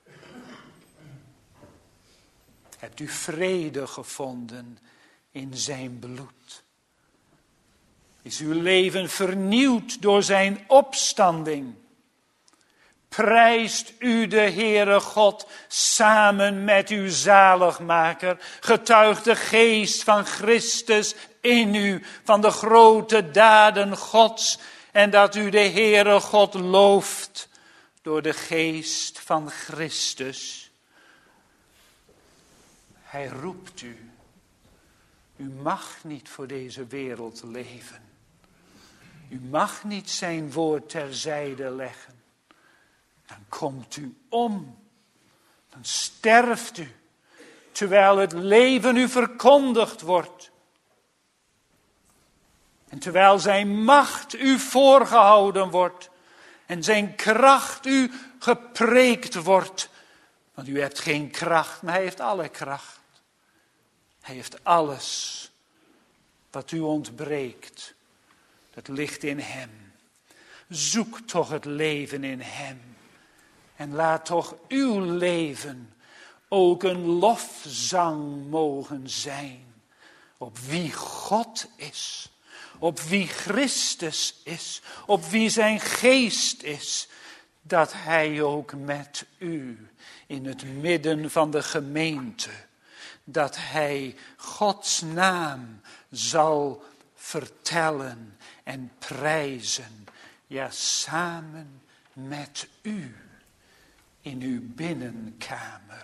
[SPEAKER 1] Hebt u vrede gevonden in zijn bloed? Is uw leven vernieuwd door zijn opstanding? Prijst u de Heere God samen met uw zaligmaker. Getuigt de geest van Christus in u van de grote daden Gods. En dat u de Heere God looft door de geest van Christus. Hij roept u. U mag niet voor deze wereld leven. U mag niet zijn woord terzijde leggen. Dan komt u om. Dan sterft u. Terwijl het leven u verkondigd wordt. En terwijl zijn macht u voorgehouden wordt. En zijn kracht u gepreekt wordt. Want u hebt geen kracht, maar hij heeft alle kracht. Hij heeft alles wat u ontbreekt. Dat ligt in hem. Zoek toch het leven in hem. En laat toch uw leven ook een lofzang mogen zijn. Op wie God is. Op wie Christus is. Op wie zijn geest is. Dat hij ook met u in het midden van de gemeente. Dat hij Gods naam zal vertellen en prijzen. Ja, samen met u in uw binnenkamer.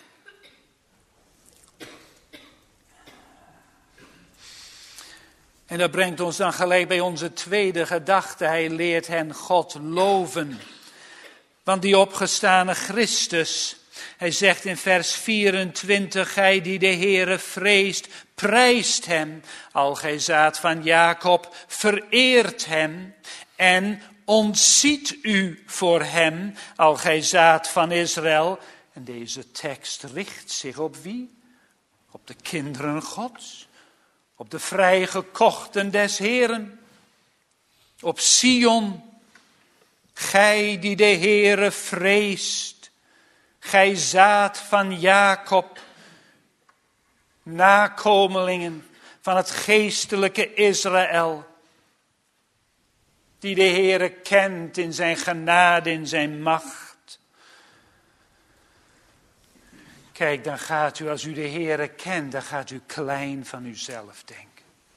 [SPEAKER 1] En dat brengt ons dan gelijk bij onze tweede gedachte. Hij leert hen God loven. Want die opgestane Christus, Hij zegt in vers 24, gij die de Heere vreest, prijst hem. Al gij zaad van Jacob, vereert hem. En ontziet u voor hem, al gij zaad van Israël. En deze tekst richt zich op wie? Op de kinderen Gods. Op de vrijgekochten des Heeren. Op Sion. Gij die de Heere vreest. Gij zaad van Jacob. Nakomelingen van het geestelijke Israël. Die de Heere kent in zijn genade, in zijn macht. Kijk, dan gaat u, als u de Heere kent, dan gaat u klein van uzelf denken.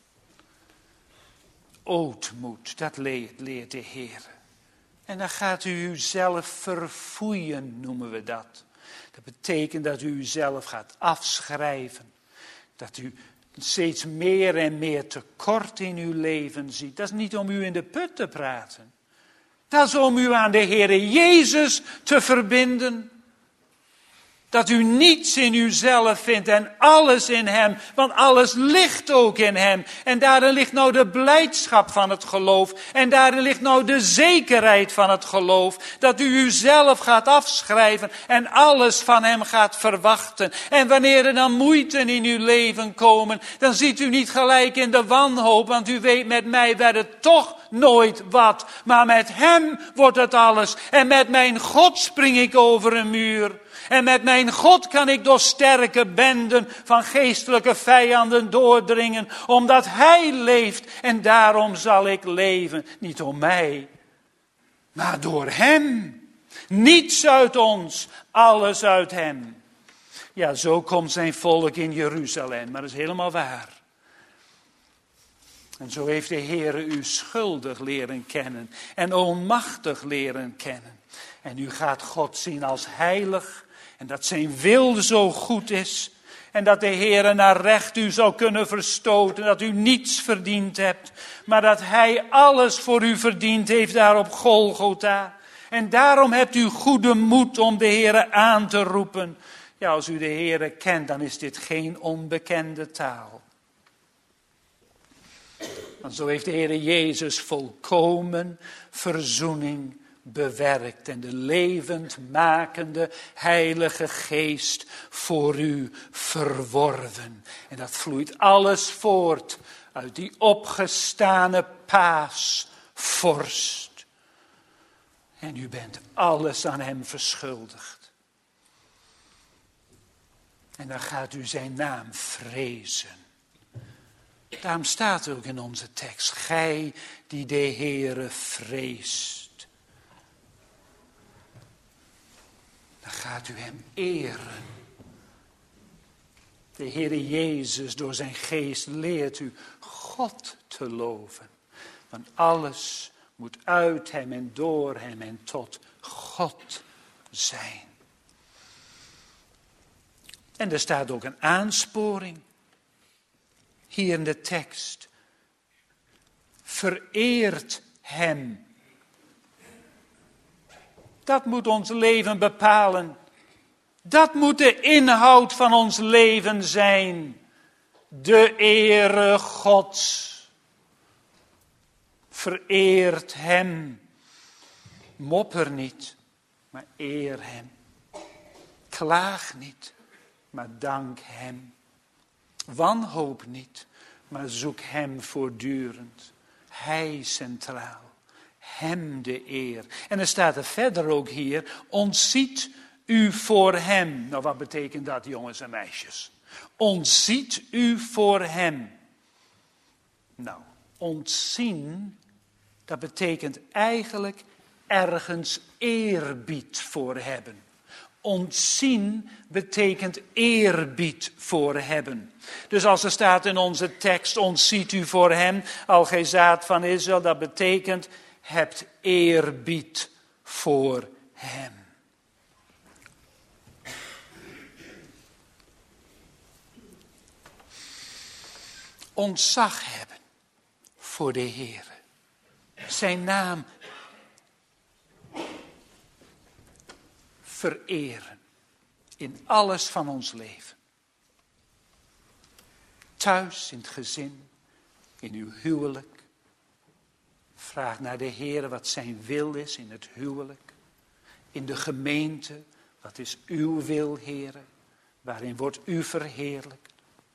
[SPEAKER 1] Ootmoed, dat leert de Heere. En dan gaat u uzelf verfoeien, noemen we dat. Dat betekent dat u uzelf gaat afschrijven. Dat u steeds meer en meer tekort in uw leven ziet. Dat is niet om u in de put te praten. Dat is om u aan de Heere Jezus te verbinden. Dat u niets in uzelf vindt en alles in hem. Want alles ligt ook in hem. En daarin ligt nou de blijdschap van het geloof. En daarin ligt nou de zekerheid van het geloof. Dat u uzelf gaat afschrijven en alles van hem gaat verwachten. En wanneer er dan moeiten in uw leven komen, dan ziet u niet gelijk in de wanhoop. Want u weet, met mij werd het toch nooit wat. Maar met hem wordt het alles. En met mijn God spring ik over een muur. En met mijn God kan ik door sterke benden van geestelijke vijanden doordringen. Omdat hij leeft en daarom zal ik leven. Niet door mij, maar door hem. Niets uit ons, alles uit hem. Ja, zo komt zijn volk in Jeruzalem, maar dat is helemaal waar. En zo heeft de Heere u schuldig leren kennen en onmachtig leren kennen. En u gaat God zien als heilig. En dat zijn wil zo goed is. En dat de Heere naar recht u zou kunnen verstoten. Dat u niets verdiend hebt. Maar dat hij alles voor u verdiend heeft daar op Golgotha. En daarom hebt u goede moed om de Heere aan te roepen. Ja, als u de Heere kent, dan is dit geen onbekende taal. Want zo heeft de Heere Jezus volkomen verzoening bewerkt en de levendmakende Heilige Geest voor u verworven. En dat vloeit alles voort uit die opgestane paasvorst. En u bent alles aan hem verschuldigd. En dan gaat u zijn naam vrezen. Daarom staat ook in onze tekst, gij die de Heere vreest. Dan gaat u hem eren. De Heere Jezus door zijn geest leert u God te loven. Want alles moet uit hem en door hem en tot God zijn. En er staat ook een aansporing. Hier in de tekst. Vereert hem. Dat moet ons leven bepalen. Dat moet de inhoud van ons leven zijn. De ere Gods. Vereert hem. Mopper niet, maar eer hem. Klaag niet, maar dank hem. Wanhoop niet, maar zoek hem voortdurend. Hij centraal. Hem de eer. En er staat er verder ook hier, ontziet u voor hem. Nou, wat betekent dat, jongens en meisjes? Ontziet u voor hem. Nou, ontzien, dat betekent eigenlijk ergens eerbied voor hebben. Ontzien betekent eerbied voor hebben. Dus als er staat in onze tekst, ontziet u voor hem, al gij zaad van Israël, dat betekent, hebt eerbied voor hem. Ontzag hebben voor de Heere. Zijn naam vereren. In alles van ons leven. Thuis, in het gezin, in uw huwelijk. Vraag naar de Heer wat zijn wil is in het huwelijk. In de gemeente, wat is uw wil, Heer? Waarin wordt u verheerlijkt?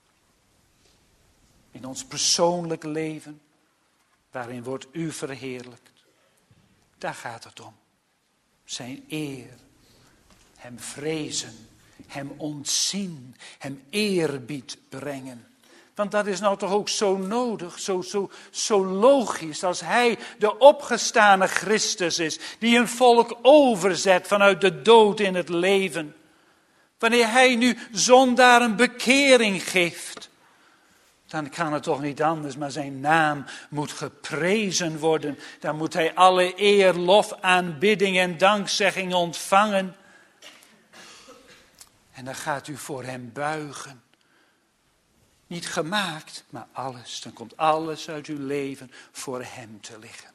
[SPEAKER 1] In ons persoonlijk leven, waarin wordt u verheerlijkt? Daar gaat het om. Zijn eer, hem vrezen, hem ontzien, hem eerbied brengen. Want dat is nou toch ook zo nodig, zo logisch als hij de opgestane Christus is, die een volk overzet vanuit de dood in het leven. Wanneer hij nu zondaren bekering geeft, dan kan het toch niet anders, maar zijn naam moet geprezen worden. Dan moet hij alle eer, lof, aanbidding en dankzegging ontvangen. En dan gaat u voor hem buigen. Niet gemaakt, maar alles. Dan komt alles uit uw leven voor hem te liggen.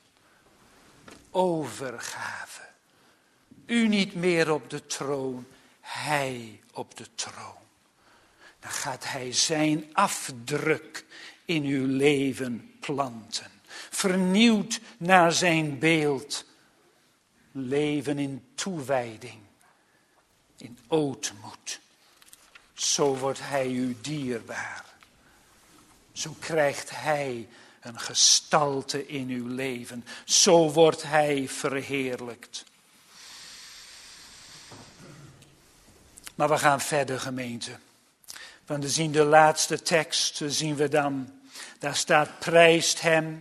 [SPEAKER 1] Overgave. U niet meer op de troon, hij op de troon. Dan gaat hij zijn afdruk in uw leven planten. Vernieuwd naar zijn beeld. Leven in toewijding. In ootmoed. Zo wordt hij u dierbaar. Zo krijgt hij een gestalte in uw leven. Zo wordt hij verheerlijkt. Maar we gaan verder, gemeente. Want we zien de laatste tekst, zien we dan. Daar staat, prijst hem.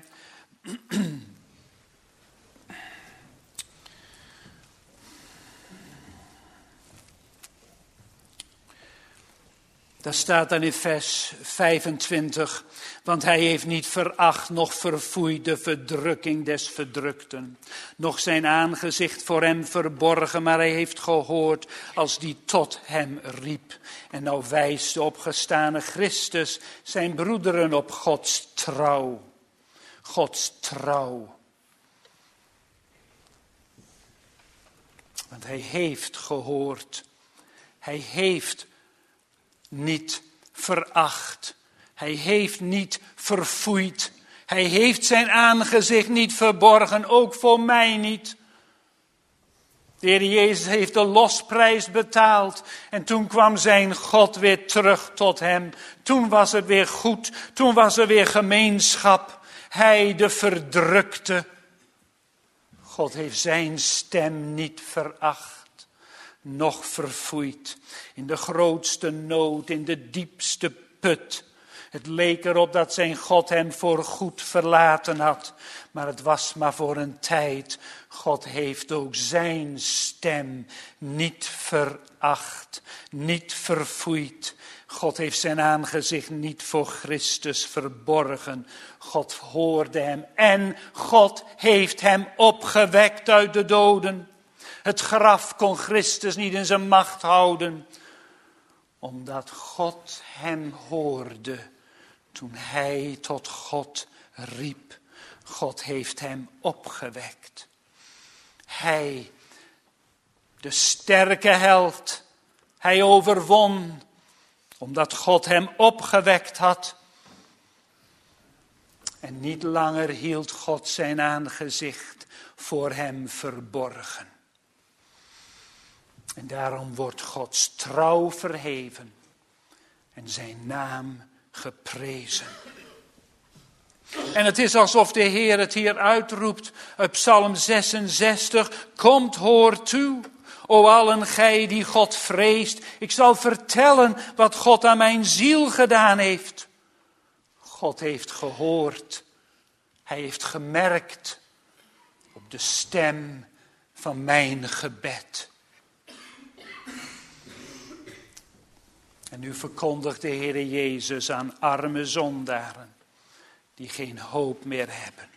[SPEAKER 1] Daar staat dan in vers 25, want hij heeft niet veracht, noch verfoeid de verdrukking des verdrukten. Noch zijn aangezicht voor hem verborgen, maar hij heeft gehoord als die tot hem riep. En nou wijst de opgestane Christus zijn broederen op Gods trouw. Gods trouw. Want hij heeft gehoord. Hij heeft niet veracht. Hij heeft niet verfoeid. Hij heeft zijn aangezicht niet verborgen, ook voor mij niet. De Heer Jezus heeft de losprijs betaald. En toen kwam zijn God weer terug tot hem. Toen was het weer goed. Toen was er weer gemeenschap. Hij de verdrukte. God heeft zijn stem niet veracht. Nog verfoeid. In de grootste nood, in de diepste put. Het leek erop dat zijn God hem voor goed verlaten had. Maar het was maar voor een tijd. God heeft ook zijn stem niet veracht, niet verfoeid. God heeft zijn aangezicht niet voor Christus verborgen. God hoorde hem en God heeft hem opgewekt uit de doden. Het graf kon Christus niet in zijn macht houden. Omdat God hem hoorde toen hij tot God riep. God heeft hem opgewekt. Hij, de sterke held, hij overwon. Omdat God hem opgewekt had. En niet langer hield God zijn aangezicht voor hem verborgen. En daarom wordt Gods trouw verheven en zijn naam geprezen. En het is alsof de Heer het hier uitroept uit Psalm 66. Komt, hoor toe, o allen gij die God vreest. Ik zal vertellen wat God aan mijn ziel gedaan heeft. God heeft gehoord. Hij heeft gemerkt op de stem van mijn gebed. En nu verkondigt de Heer Jezus aan arme zondaren die geen hoop meer hebben.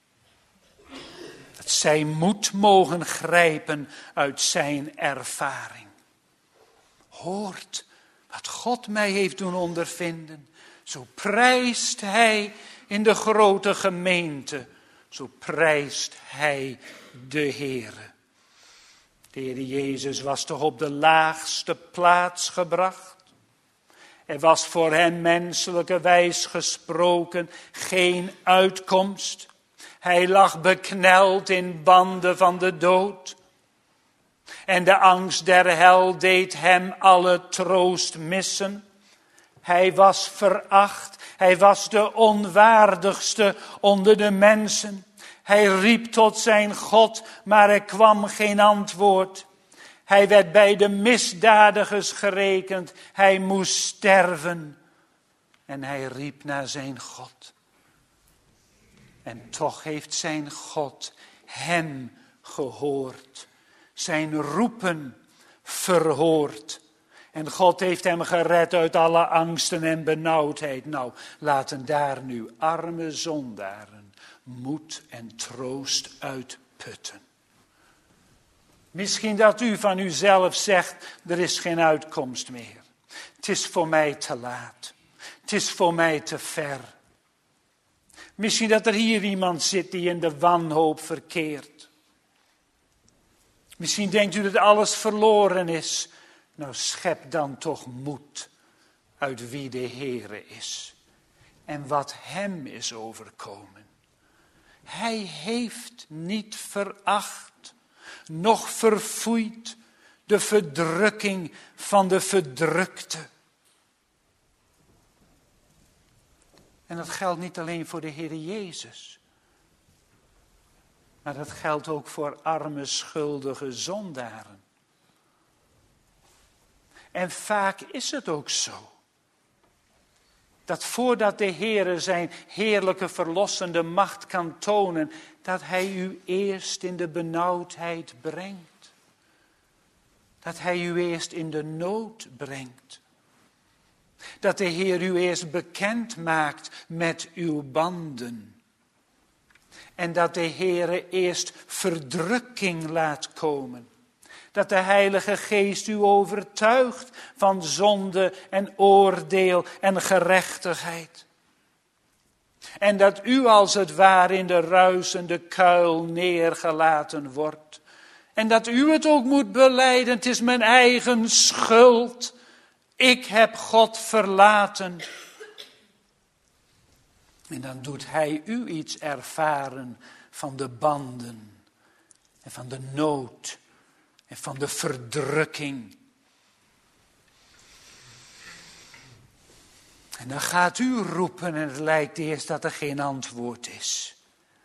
[SPEAKER 1] Dat zij moed mogen grijpen uit zijn ervaring. Hoort wat God mij heeft doen ondervinden. Zo prijst hij in de grote gemeente. Zo prijst hij de Heere. De Heer Jezus was toch op de laagste plaats gebracht. Er was voor hem menselijke wijs gesproken geen uitkomst. Hij lag bekneld in banden van de dood. En de angst der hel deed hem alle troost missen. Hij was veracht. Hij was de onwaardigste onder de mensen. Hij riep tot zijn God, maar er kwam geen antwoord. Hij werd bij de misdadigers gerekend. Hij moest sterven. En hij riep naar zijn God. En toch heeft zijn God hem gehoord. Zijn roepen verhoord. En God heeft hem gered uit alle angsten en benauwdheid. Nou, laten daar nu arme zondaren moed en troost uitputten. Misschien dat u van uzelf zegt, er is geen uitkomst meer. Het is voor mij te laat. Het is voor mij te ver. Misschien dat er hier iemand zit die in de wanhoop verkeert. Misschien denkt u dat alles verloren is. Nou, schep dan toch moed uit wie de Heere is. En wat hem is overkomen. Hij heeft niet veracht, noch verfoeid de verdrukking van de verdrukte. En dat geldt niet alleen voor de Heere Jezus. Maar dat geldt ook voor arme, schuldige zondaren. En vaak is het ook zo. Dat voordat de Heere zijn heerlijke verlossende macht kan tonen, dat hij u eerst in de benauwdheid brengt. Dat hij u eerst in de nood brengt. Dat de Heer u eerst bekend maakt met uw banden. En dat de Heere eerst verdrukking laat komen. Dat de Heilige Geest u overtuigt van zonde en oordeel en gerechtigheid. En dat u als het ware in de ruisende kuil neergelaten wordt. En dat u het ook moet belijden, het is mijn eigen schuld. Ik heb God verlaten. En dan doet hij u iets ervaren van de banden en van de nood en van de verdrukking. En dan gaat u roepen en het lijkt eerst dat er geen antwoord is.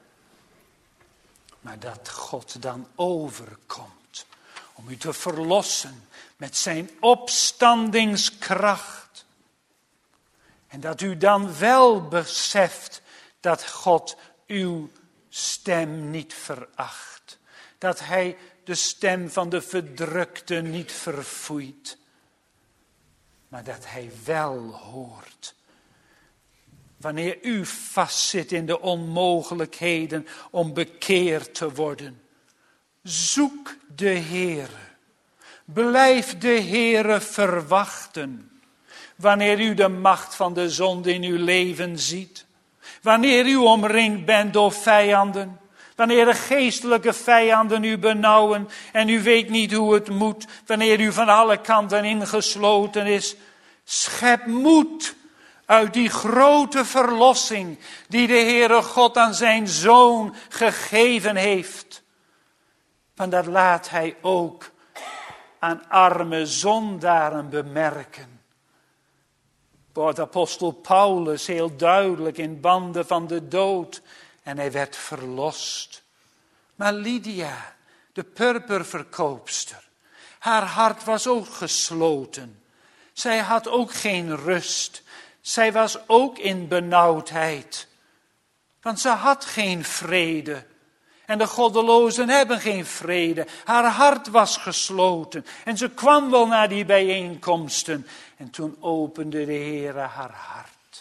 [SPEAKER 1] Maar dat God dan overkomt om u te verlossen met zijn opstandingskracht. En dat u dan wel beseft dat God uw stem niet veracht. Dat hij de stem van de verdrukte niet verfoeit. Maar dat hij wel hoort. Wanneer u vastzit in de onmogelijkheden om bekeerd te worden. Zoek de Heere. Blijf de Heere verwachten. Wanneer u de macht van de zonde in uw leven ziet. Wanneer u omringd bent door vijanden. Wanneer de geestelijke vijanden u benauwen en u weet niet hoe het moet. Wanneer u van alle kanten ingesloten is. Schep moed uit die grote verlossing die de Heere God aan zijn Zoon gegeven heeft. Want dat laat hij ook aan arme zondaren bemerken. Wordt apostel Paulus heel duidelijk in banden van de dood. En hij werd verlost. Maar Lydia, de purperverkoopster, haar hart was ook gesloten. Zij had ook geen rust. Zij was ook in benauwdheid. Want ze had geen vrede. En de goddelozen hebben geen vrede. Haar hart was gesloten. En ze kwam wel naar die bijeenkomsten. En toen opende de Heere haar hart.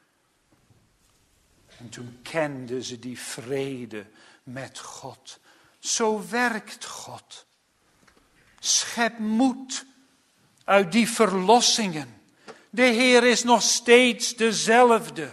[SPEAKER 1] En toen kende ze die vrede met God. Zo werkt God. Schep moed uit die verlossingen. De Heer is nog steeds dezelfde.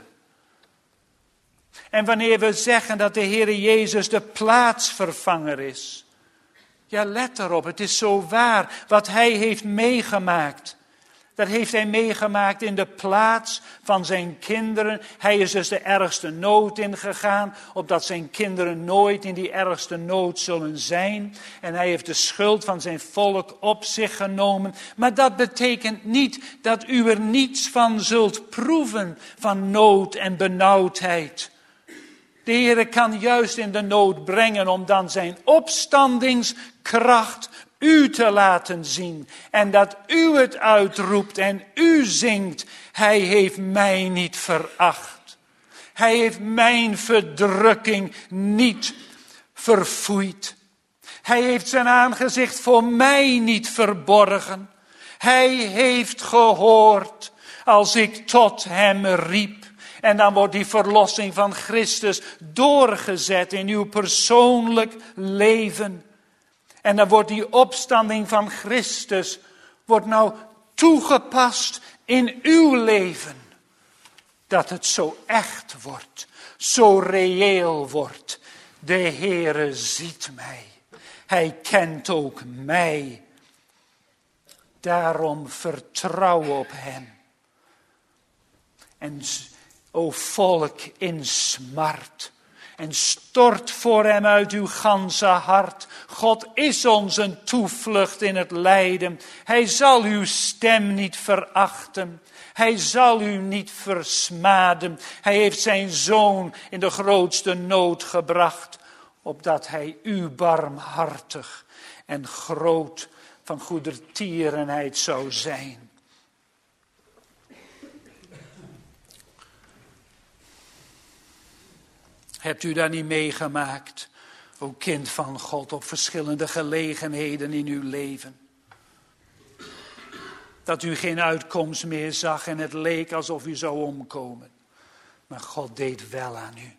[SPEAKER 1] En wanneer we zeggen dat de Heer Jezus de plaatsvervanger is, Ja, let erop, het is zo waar wat hij heeft meegemaakt. Dat heeft hij meegemaakt in de plaats van zijn kinderen. Hij is dus de ergste nood ingegaan, opdat zijn kinderen nooit in die ergste nood zullen zijn. En hij heeft de schuld van zijn volk op zich genomen. Maar dat betekent niet dat u er niets van zult proeven van nood en benauwdheid. De Heer kan juist in de nood brengen om dan zijn opstandingskracht u te laten zien. En dat u het uitroept en u zingt. Hij heeft mij niet veracht. Hij heeft mijn verdrukking niet verfoeid. Hij heeft zijn aangezicht voor mij niet verborgen. Hij heeft gehoord als ik tot hem riep. En dan wordt die verlossing van Christus doorgezet in uw persoonlijk leven. En dan wordt die opstanding van Christus wordt nou toegepast in uw leven. Dat het zo echt wordt, zo reëel wordt. De Heere ziet mij. Hij kent ook mij. Daarom vertrouw op hem. En o volk in smart. En stort voor hem uit uw ganse hart. God is ons een toevlucht in het lijden. Hij zal uw stem niet verachten. Hij zal u niet versmaden. Hij heeft zijn zoon in de grootste nood gebracht. Opdat hij u barmhartig en groot van goedertierenheid zou zijn. Hebt u dat niet meegemaakt, o kind van God, op verschillende gelegenheden in uw leven? Dat u geen uitkomst meer zag en het leek alsof u zou omkomen. Maar God deed wel aan u.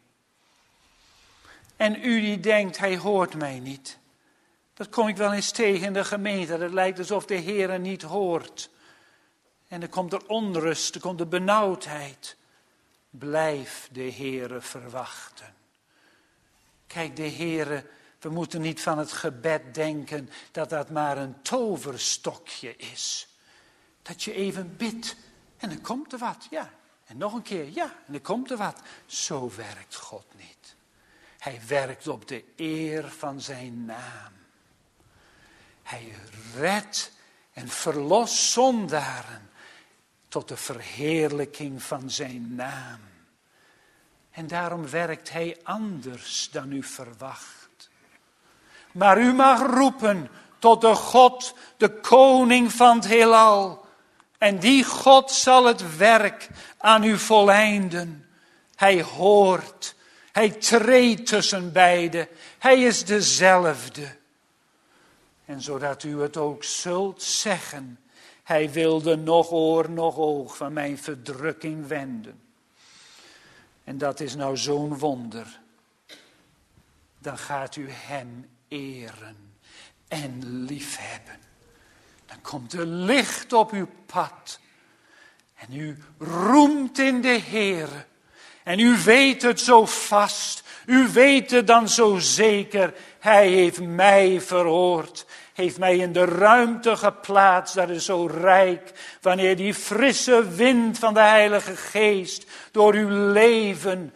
[SPEAKER 1] En u die denkt, hij hoort mij niet. Dat kom ik wel eens tegen in de gemeente. Het lijkt alsof de Heer niet hoort. En dan komt er onrust, er komt er benauwdheid. Blijf de Heere verwachten. Kijk, de Heere, we moeten niet van het gebed denken dat dat maar een toverstokje is. Dat je even bidt en dan komt er wat, ja. En nog een keer, ja, en dan komt er wat. Zo werkt God niet. Hij werkt op de eer van zijn naam. Hij redt en verlost zondaren tot de verheerlijking van zijn naam. En daarom werkt hij anders dan u verwacht. Maar u mag roepen tot de God, de koning van het heelal. En die God zal het werk aan u voleinden. Hij hoort, hij treedt tussen beiden. Hij is dezelfde. En zodat u het ook zult zeggen. Hij wilde nog oor, nog oog van mijn verdrukking wenden. En dat is nou zo'n wonder. Dan gaat u hem eren en liefhebben. Dan komt er licht op uw pad. En u roemt in de Heere. En u weet het zo vast. U weet het dan zo zeker. Hij heeft mij verhoord. Heeft mij in de ruimte geplaatst. Dat is zo rijk. Wanneer die frisse wind van de Heilige Geest door uw leven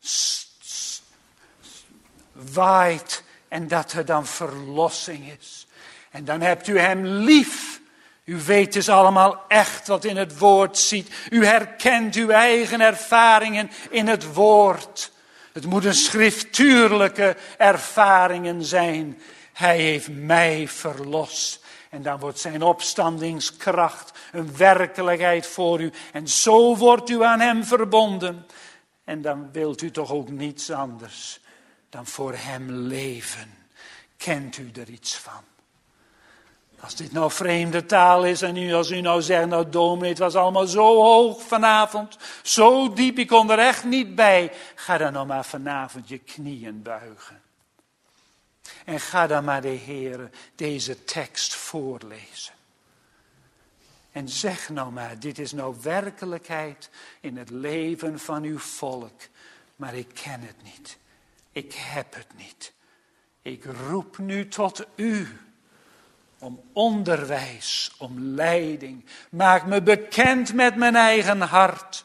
[SPEAKER 1] waait. En dat er dan verlossing is. En dan hebt u hem lief. U weet het is allemaal echt wat in het woord ziet. U herkent uw eigen ervaringen in het woord. Het moet een schriftuurlijke ervaringen zijn. Hij heeft mij verlost. En dan wordt zijn opstandingskracht een werkelijkheid voor u. En zo wordt u aan hem verbonden. En dan wilt u toch ook niets anders dan voor hem leven. Kent u er iets van? Als dit nou vreemde taal is en als u nou zegt, nou dominee, het was allemaal zo hoog vanavond, zo diep, ik kon er echt niet bij. Ga dan nou maar vanavond je knieën buigen. En ga dan maar de Heere deze tekst voorlezen. En zeg nou maar, dit is nou werkelijkheid in het leven van uw volk. Maar ik ken het niet. Ik heb het niet. Ik roep nu tot u om onderwijs, om leiding. Maak me bekend met mijn eigen hart.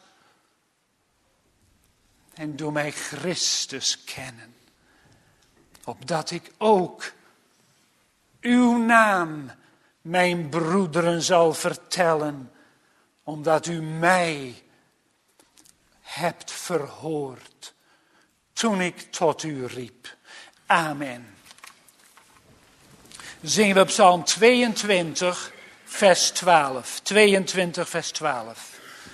[SPEAKER 1] En doe mij Christus kennen. Opdat ik ook uw naam mijn broederen zal vertellen. Omdat u mij hebt verhoord toen ik tot u riep. Amen. Zingen we Psalm 22, vers 12. 22, vers 12.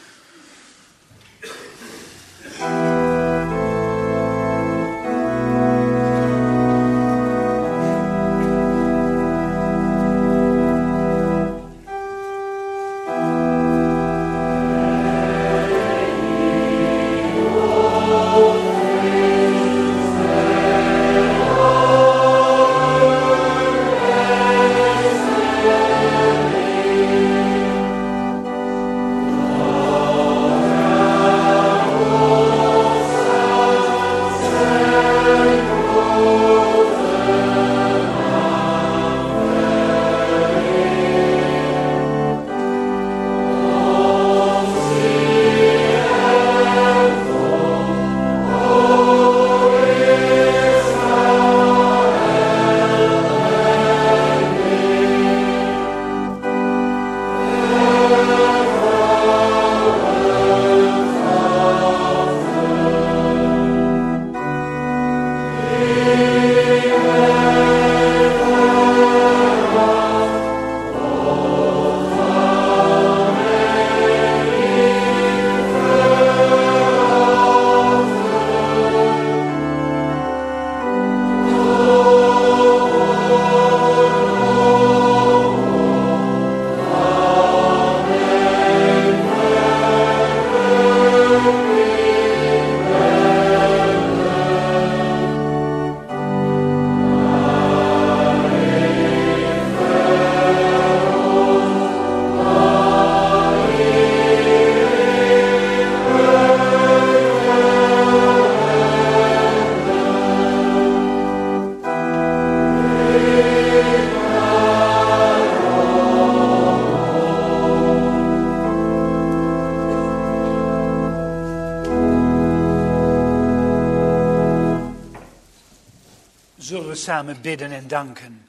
[SPEAKER 1] Zullen we samen bidden en danken.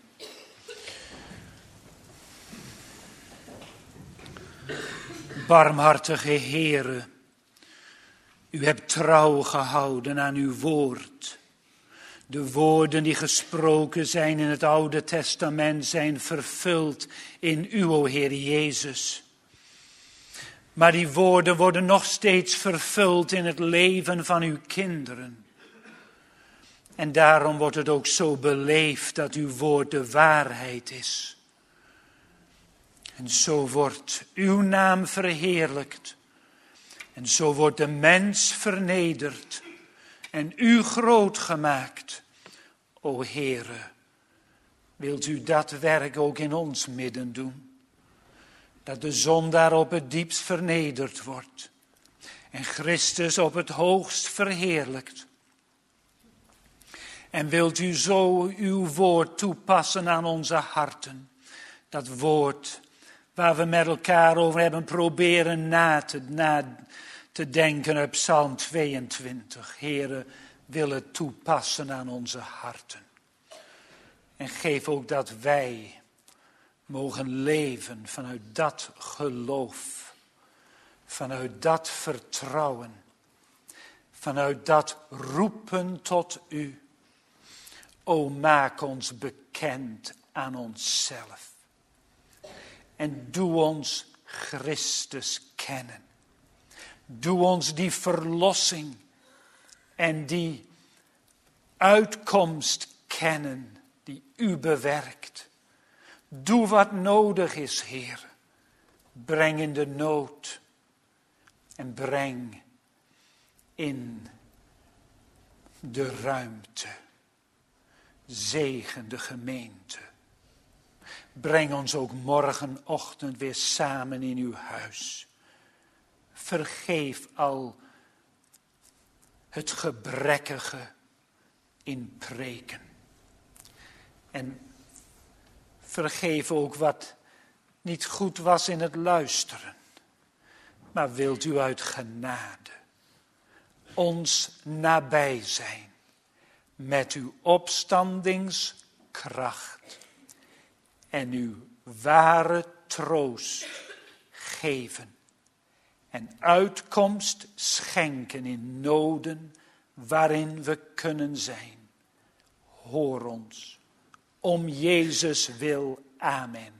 [SPEAKER 1] Barmhartige Heere, u hebt trouw gehouden aan uw woord. De woorden die gesproken zijn in het Oude Testament zijn vervuld in u, o Heer Jezus. Maar die woorden worden nog steeds vervuld in het leven van uw kinderen. En daarom wordt het ook zo beleefd dat uw woord de waarheid is. En zo wordt uw naam verheerlijkt. En zo wordt de mens vernederd en u groot gemaakt. O Heere, wilt u dat werk ook in ons midden doen? Dat de zondaar op het diepst vernederd wordt en Christus op het hoogst verheerlijkt. En wilt u zo uw woord toepassen aan onze harten. Dat woord waar we met elkaar over hebben proberen na te denken op Psalm 22. Heere, wil het toepassen aan onze harten. En geef ook dat wij mogen leven vanuit dat geloof. Vanuit dat vertrouwen. Vanuit dat roepen tot u. O, maak ons bekend aan onszelf. En doe ons Christus kennen. Doe ons die verlossing en die uitkomst kennen die u bewerkt. Doe wat nodig is, Heer. Breng in de nood en breng in de ruimte. Zegen de gemeente. Breng ons ook morgenochtend weer samen in uw huis. Vergeef al het gebrekkige in preken. En vergeef ook wat niet goed was in het luisteren. Maar wilt u uit genade ons nabij zijn met uw opstandingskracht en uw ware troost geven en uitkomst schenken in noden waarin we kunnen zijn. Hoor ons, om Jezus wil. Amen.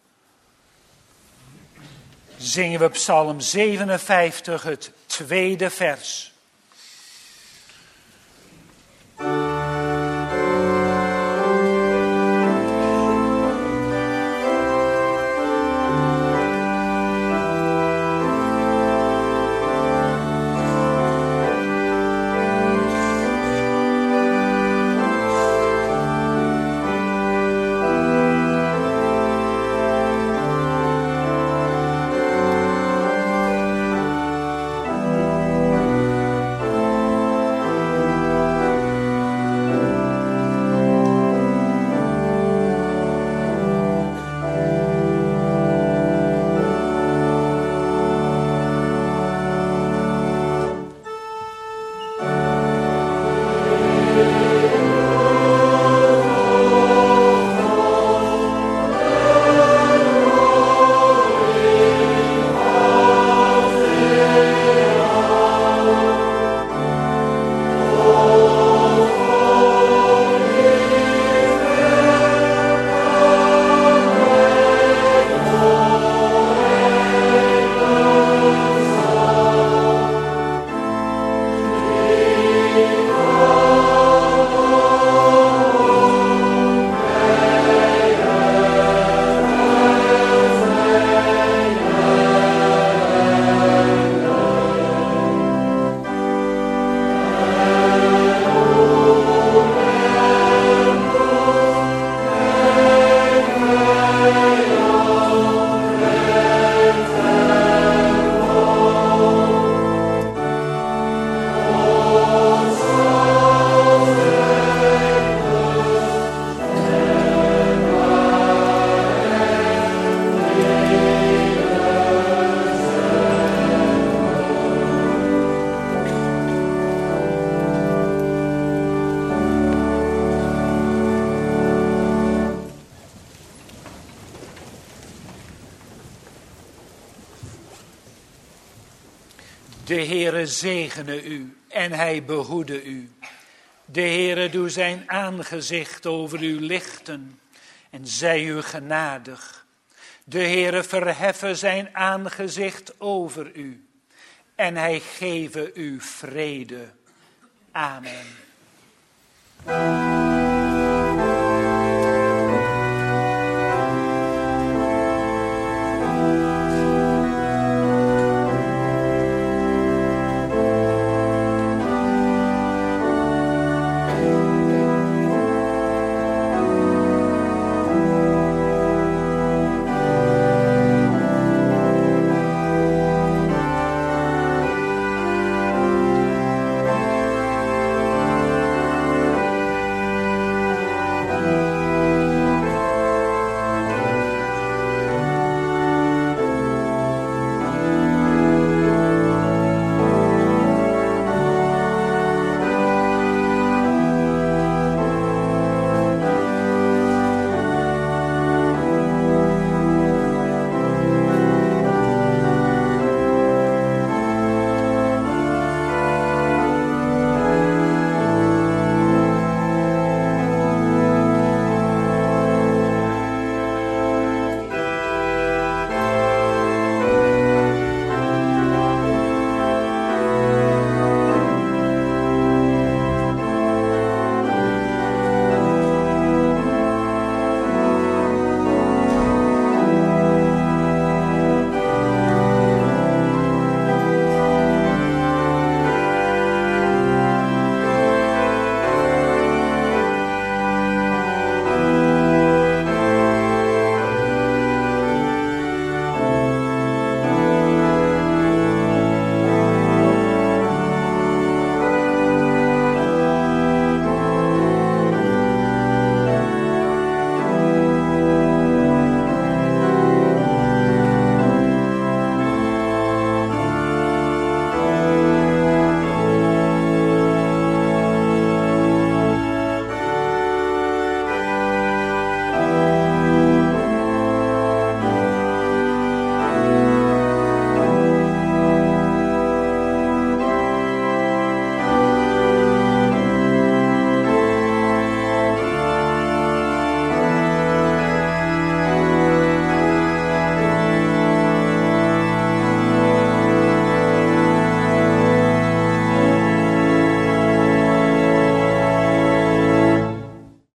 [SPEAKER 1] Zingen we Psalm 57, het tweede vers. De Heere zegene u en hij behoede u. De Heere doe zijn aangezicht over u lichten en zij u genadig. De Heere verheffe zijn aangezicht over u en hij geve u vrede. Amen.